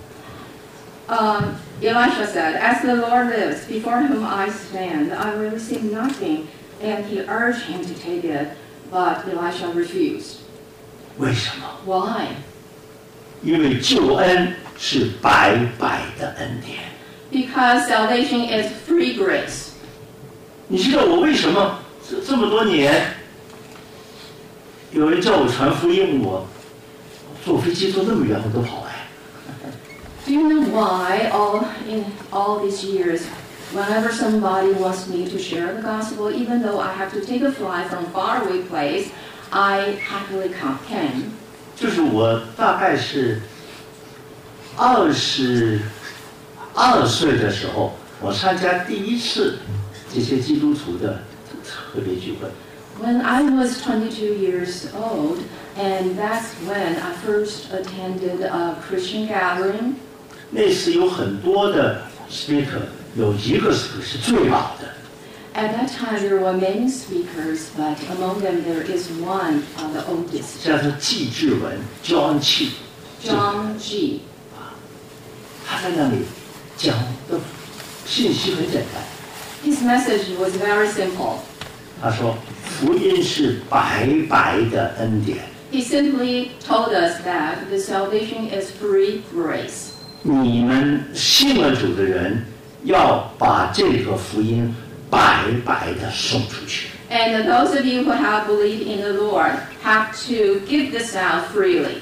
Uh, Elisha said, "As the Lord lives, before whom I stand, I will receive nothing." And he urged him to take it, but Elisha refused. 为什么？ Why? 因为救恩是白白的恩典。 Because salvation is free grace. 你知道我为什么这这么多年，有人叫我传福音，我坐飞机坐那么远我都跑来。 Do you know why all in all these years, whenever somebody wants me to share the gospel, even though I have to take a flight from faraway place, I happily come came. 就是我大概是二十二岁的时候，我参加第一次这些基督徒的特别聚会。 When I was twenty-two years old, and that's when I first attended a Christian gathering. 那次有很多的 speaker， 有一个 speaker 是最老的。 At that time, there were many speakers, but among them there is one of the oldest, 叫做季志文 John Chi， John G. 他在那里讲的信息很简单。 His message was very simple. 他说福音是白白的恩典， He simply told us that the salvation is free grace. 你们信了主的人要把这个福音白白的送出去。 And those of you who have believed in the Lord have to give this out freely.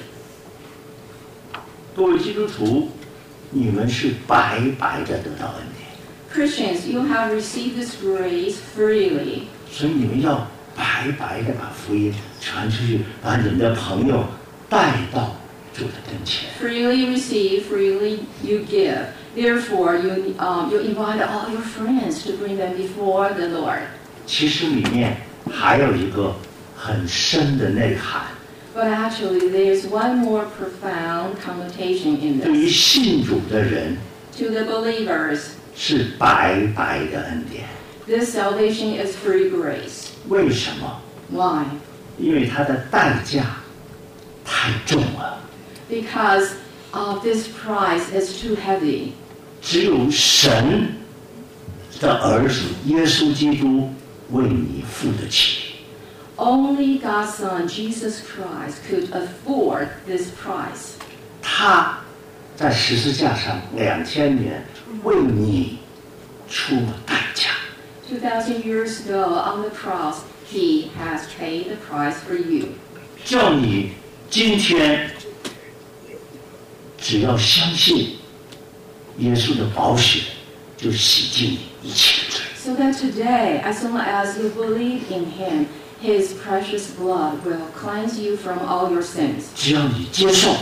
各位基督徒，你们是白白的得到恩典， Christians, you have received this grace freely. 所以你们要白白的把福音传出去，把你们的朋友带到主的跟前。 Freely receive, freely you give. Therefore, you, um, you invite all your friends to bring them before the Lord. 其实里面还有一个很深的内涵， But actually, there's one more profound connotation in 对于 this. 信主的人 To the believers, 是白白的恩典。 this salvation is free grace. 为什么？ Why? 因为它的代价太重了， Because uh, this price is too heavy. 只有神的儿子耶稣基督为你付得起。 Only God's Son, Jesus Christ, could afford this price. 他在十字架上两千年为你出了代价， two thousand years ago on the cross, He has paid the price for you. 叫你今天只要相信耶稣的宝血，就洗净你一切的罪。 So that today, as long as you believe in Him, His precious blood will cleanse you from all your sins. 只要你接受，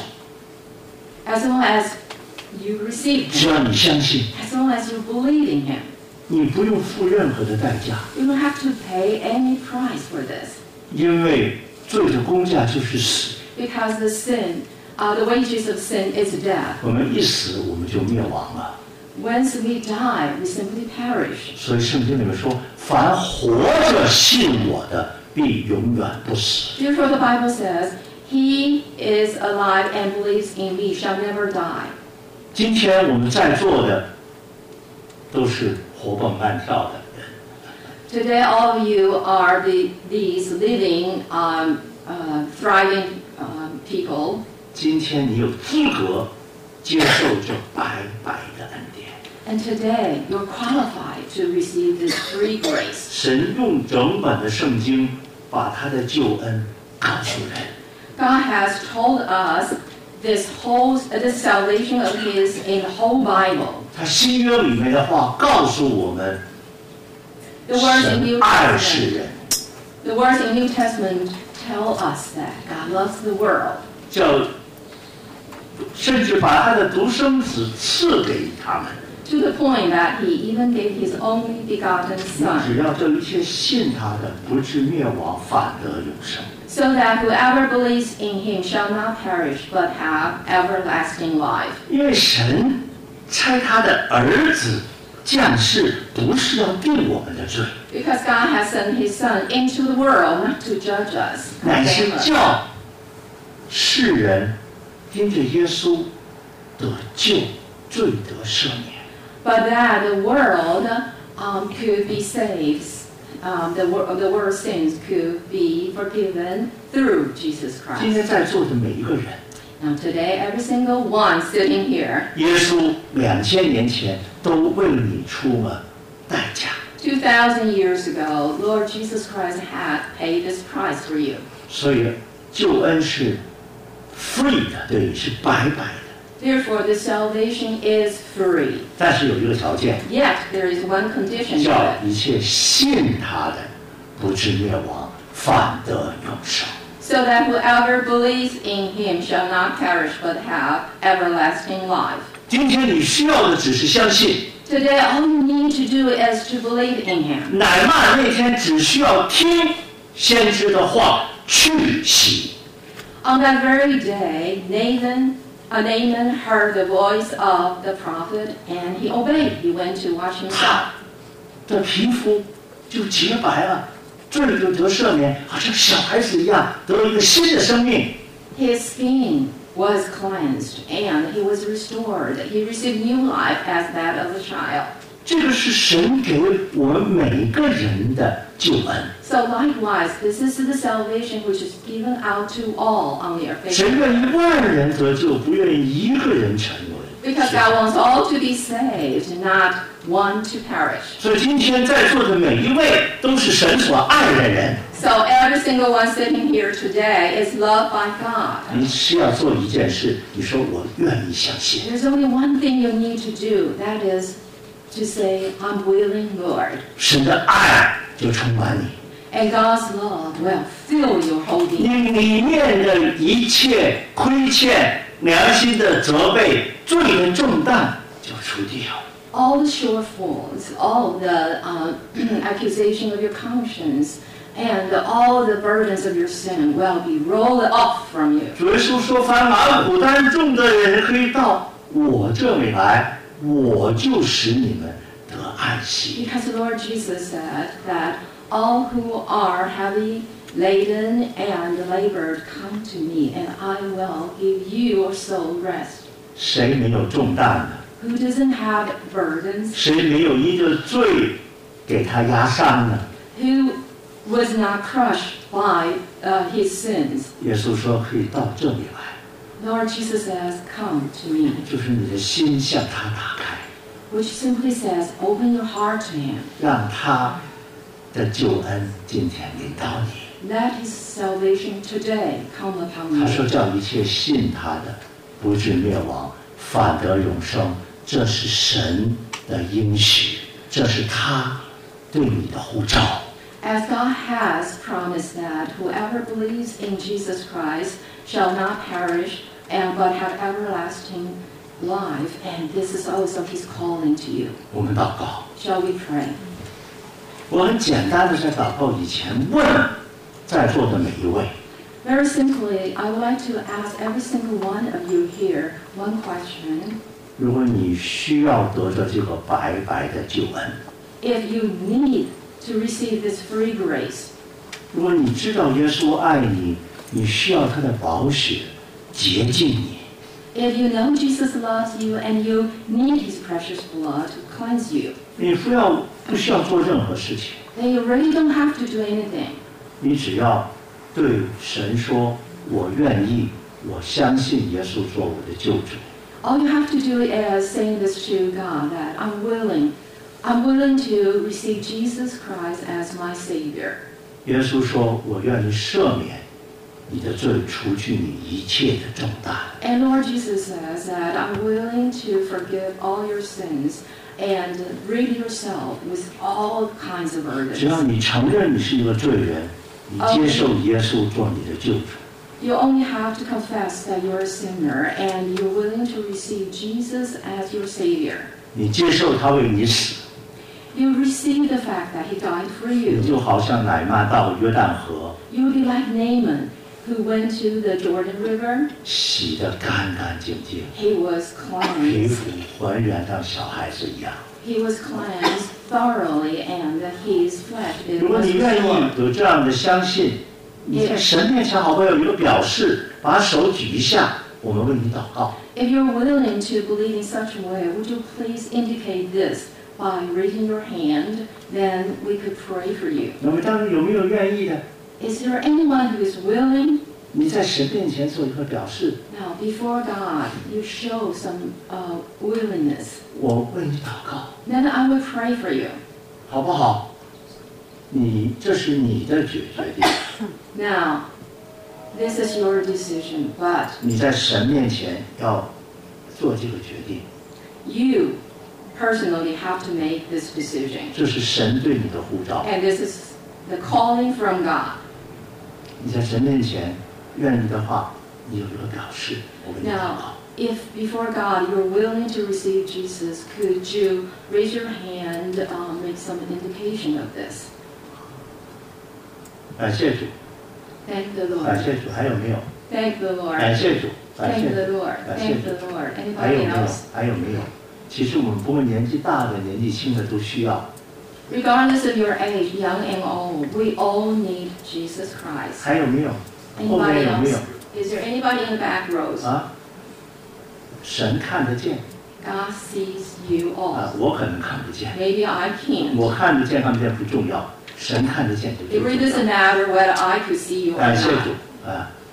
As long as you receive 只 Him, 要你相信， as long as you believe in Him, 你不用付任何的代价， you don't have to pay any price for this. 因为罪的工价就是死。 Because the sin, uh, the wages of sin is death. 我们一死，我们就灭亡了。 Once we die, we simply perish. 所以圣经里面说：“凡活着信我的，必永远不死。 Therefore, the Bible says, He is alive and believes in me shall never die. ” 今天我们在座的都是活蹦乱跳的人， Today, all of you are the, these living, um, uh, thriving um, people. 今天你有资格接受这白白的恩典。 And today, you're qualified to receive this free grace. 神用整本的圣经把他的救恩告诉人， God has told us this whole, this salvation of His in the whole Bible. 他新约里面的话告诉我们， The words in 神 New 爱世 Testament, 人， the words in New Testament tell us that God loves the world. 叫甚至把他的独生子赐给他们。 To the point that He even gave His only begotten 你 Son, 只要这一切信他的，不至灭亡，反得永生。 so that whoever believes in Him shall not perish but have everlasting life. 因为神差他的儿子降世，不是要定我们的罪， Because God has sent His Son into the world not to judge us, 乃是 condemn us, 叫世人因着耶稣得救，罪得赦免。 but that the world um, could be saved, um, the, wor- the world's sins could be forgiven through Jesus 今天 Christ. 在座的每一个人， Now today, every single one sitting here, 耶稣两千年前都为你出了代价， two thousand years ago, Lord Jesus Christ had paid this price for you. 所以救恩是 free 的，对，是白白的。 Therefore, the salvation is free. 但是有一个条件， Yet, there is one condition to 叫 it, 一切信他的，不至灭亡，反得永生。 so that whoever believes in Him shall not perish but have everlasting life. 今天你需要的只是相信。 Today, all you need to do is to believe in Him. 乃曼那天只需要听先知的话，去洗。 On that very day, Nathan, uh, Naaman heard the voice of the prophet and he obeyed. He went to wash himself. 他的皮肤就洁白了，罪就得赦免，好像小孩子一样，得了一个新的生命。 His skin was cleansed and he was restored. He received new life as that of a child. 这个是神给我们每个人的救恩。 So likewise, this is the salvation which is given out to all on the earth. 神愿意万人得救，不愿意一个人沉沦。 Because God wants all to be saved, not one to perish. 所以今天在座的每一位都是神所爱的人。 So every single one sitting here today is loved by God. 你需要做一件事，你说我愿意相信。 There's only one thing you need to do, that is to say, I'm willing, Lord. 神的爱就充满你， And God's love will fill your whole 你 being. 里面的一切亏欠、良心的责备、罪的重担就除掉。 All the shortfalls, all the uh, accusation of your conscience, and all the burdens of your sin will be rolled off from you. 主耶稣说：“凡劳苦担重的人，可以到我这里来，我就使你们得安息。” Because the Lord Jesus said that all who are heavy laden and labored, come to me, and I will give you your soul rest. 谁没有重担呢？ Who doesn't have burdens? 谁没有一个罪给他压伤呢？ Who was not crushed by uh, his sins? 耶稣说：“可以到这里来， Lord Jesus says, come to me. 就是你的心向他打开， Which simply says, open your heart to him. 让他的救恩今天临到你。” Let his salvation today come upon 他说：“ you. 叫一切信他的，不至灭亡，反得永生。”这是神的应许，这是他对你的呼召。 As God has promised that whoever believes in Jesus Christ shall not perish and but have everlasting life, and this is also his calling to you. 我们祷告。 Shall we pray? 我很简单的在祷告以前问在座的每一位， Very simply, I would like to ask every single one of you here one question. 如果你需要得着这个白白的救恩， If you need to receive this free grace, 如果你知道耶稣爱你，你需要他的宝血洁净你， if you know Jesus loves you and you need his precious blood to cleanse you, 你不要不需要做任何事情， then you really don't have to do anything. 你只要对神说：“我愿意，我相信耶稣做我的救主。” All you have to do is saying this to God, that I'm willing, I'm willing to receive Jesus Christ as my Savior. 耶稣说：“我愿意赦免你的罪，除去你一切的重担。” And Lord Jesus says that I'm willing to forgive all your sins and rid yourself with all kinds of 只要 burdens. 你承认你是一个罪人，你接受耶稣做你的救主， You only have to confess that you're a sinner and you're willing to receive Jesus as your Savior. 你接受他为你死， You receive the fact that He died for 你 you. 就好像乃曼到约旦河， You will be like Naaman, who went to the Jordan River. 洗得干干净净， He was 皮 cleansed. 肤还原像小孩子一样。 He was cleansed thoroughly, and his flesh it 如果 was 你愿 restored. 意有这样的相信，你在神面前好不好有一个表示，把手举一下，我们为你祷告。 If you're willing to believe in such a way, would you please indicate this by raising your hand? Then we could pray for you. 那么当然有没有愿意的？ Is there anyone who is willing? 你在神面前做一个表示， Now, before God, you show some uh, willingness. 我为你祷告， Then I will pray for you. 好不好？你这是你的决决定， Now, this is your decision, but 你在神面前要做这个决定， you personally have to make this decision. 这是神对你的呼召。 And this is the calling from God. 你在神面前愿意的话，你有一个表示，我为你祷告 Now,。if before God you're willing to receive Jesus, could you raise your hand, um, make some indication of this? 感谢主， Thank the 感 Lord. 谢主，还有没有？ Thank the 感 Lord. 谢主，感 Thank 谢 the 主， Lord. 感谢 Thank 主 the。Lord. 还有 Anybody 没有 else?？ 还有没有？其实我们不论年纪大的、年纪轻的都需要。 Regardless of your age, young and old, we all need Jesus Christ. 还有没有？后面 Anybody 有没有 else?？Is there anybody in the back rows? 啊？神看得见 God sees you 啊 all.， 我可能看不见。 Maybe I can't. 我看得见看不见不重要，神看得见就 It 最 really 重 doesn't 要。 matter whether I could see you or 感谢 not. 主啊！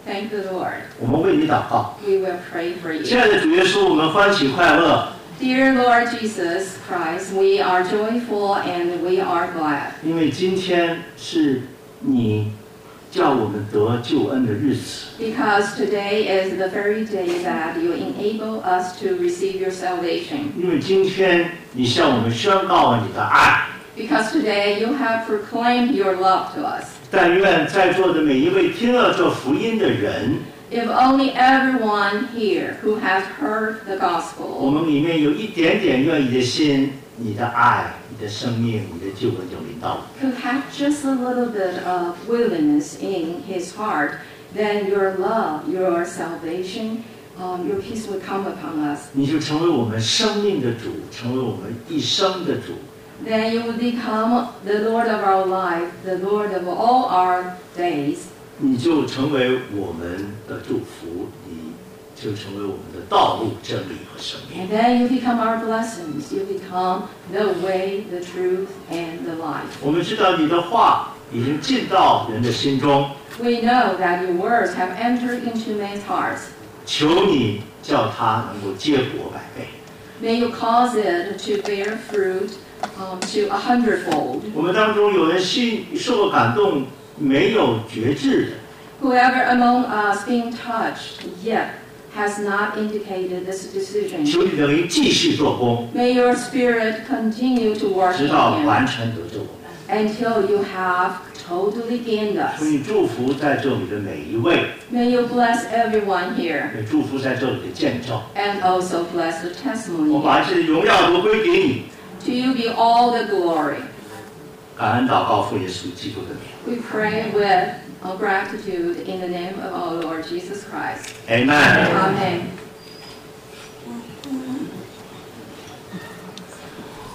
Thank the Lord. 我们为你祷告。 We will pray for 亲 you. 爱的主耶稣，我们欢喜快乐， Dear Lord Jesus Christ, we are joyful and we are glad 因为今天是你叫我们得救恩的日子。 because today is the very day that you enable us to receive your salvation. 因为今天你向我们宣告了你的爱。 Because today you have proclaimed your love to us. 但愿在座的每一位听了这福音的人， If only everyone here who has heard the 我 gospel 们里面有一点点愿意的心，你的爱、你的生命、你的救恩就临到我们。 could have just a little bit of willingness in his heart, then your love, your salvation, um, your peace would come upon us. 你就成为我们生命的主，成为我们一生的主。 Then you would become the Lord of our life, the Lord of all our days. 你就成为我们的祝福，你就成为我们的道路、真理和生命。 And then you become our blessings. You become the way, the truth, and the life. 我们知道你的话已经进到人的心中， We know that your words have entered into men's hearts. 求你叫它能够结果百倍。 May you cause it to bear fruit um, to a hundredfold. 我们当中有人心受过感动，没有觉知的， Whoever among us being touched yet has not indicated this decision. 求你的灵继续做工， May your spirit continue to work 直 in 到 him 完全得救我们。 until you have totally gained 求 us. 你祝福在这里的每一位， May you bless everyone here 也祝福在这里的见证。 and also bless the 我 testimony. 把这些荣耀都归给你。 To you be all the glory. 感恩祷告，奉耶稣基督的名。 We pray with uh, gratitude in the name of our Lord Jesus Christ. Amen。 Amen.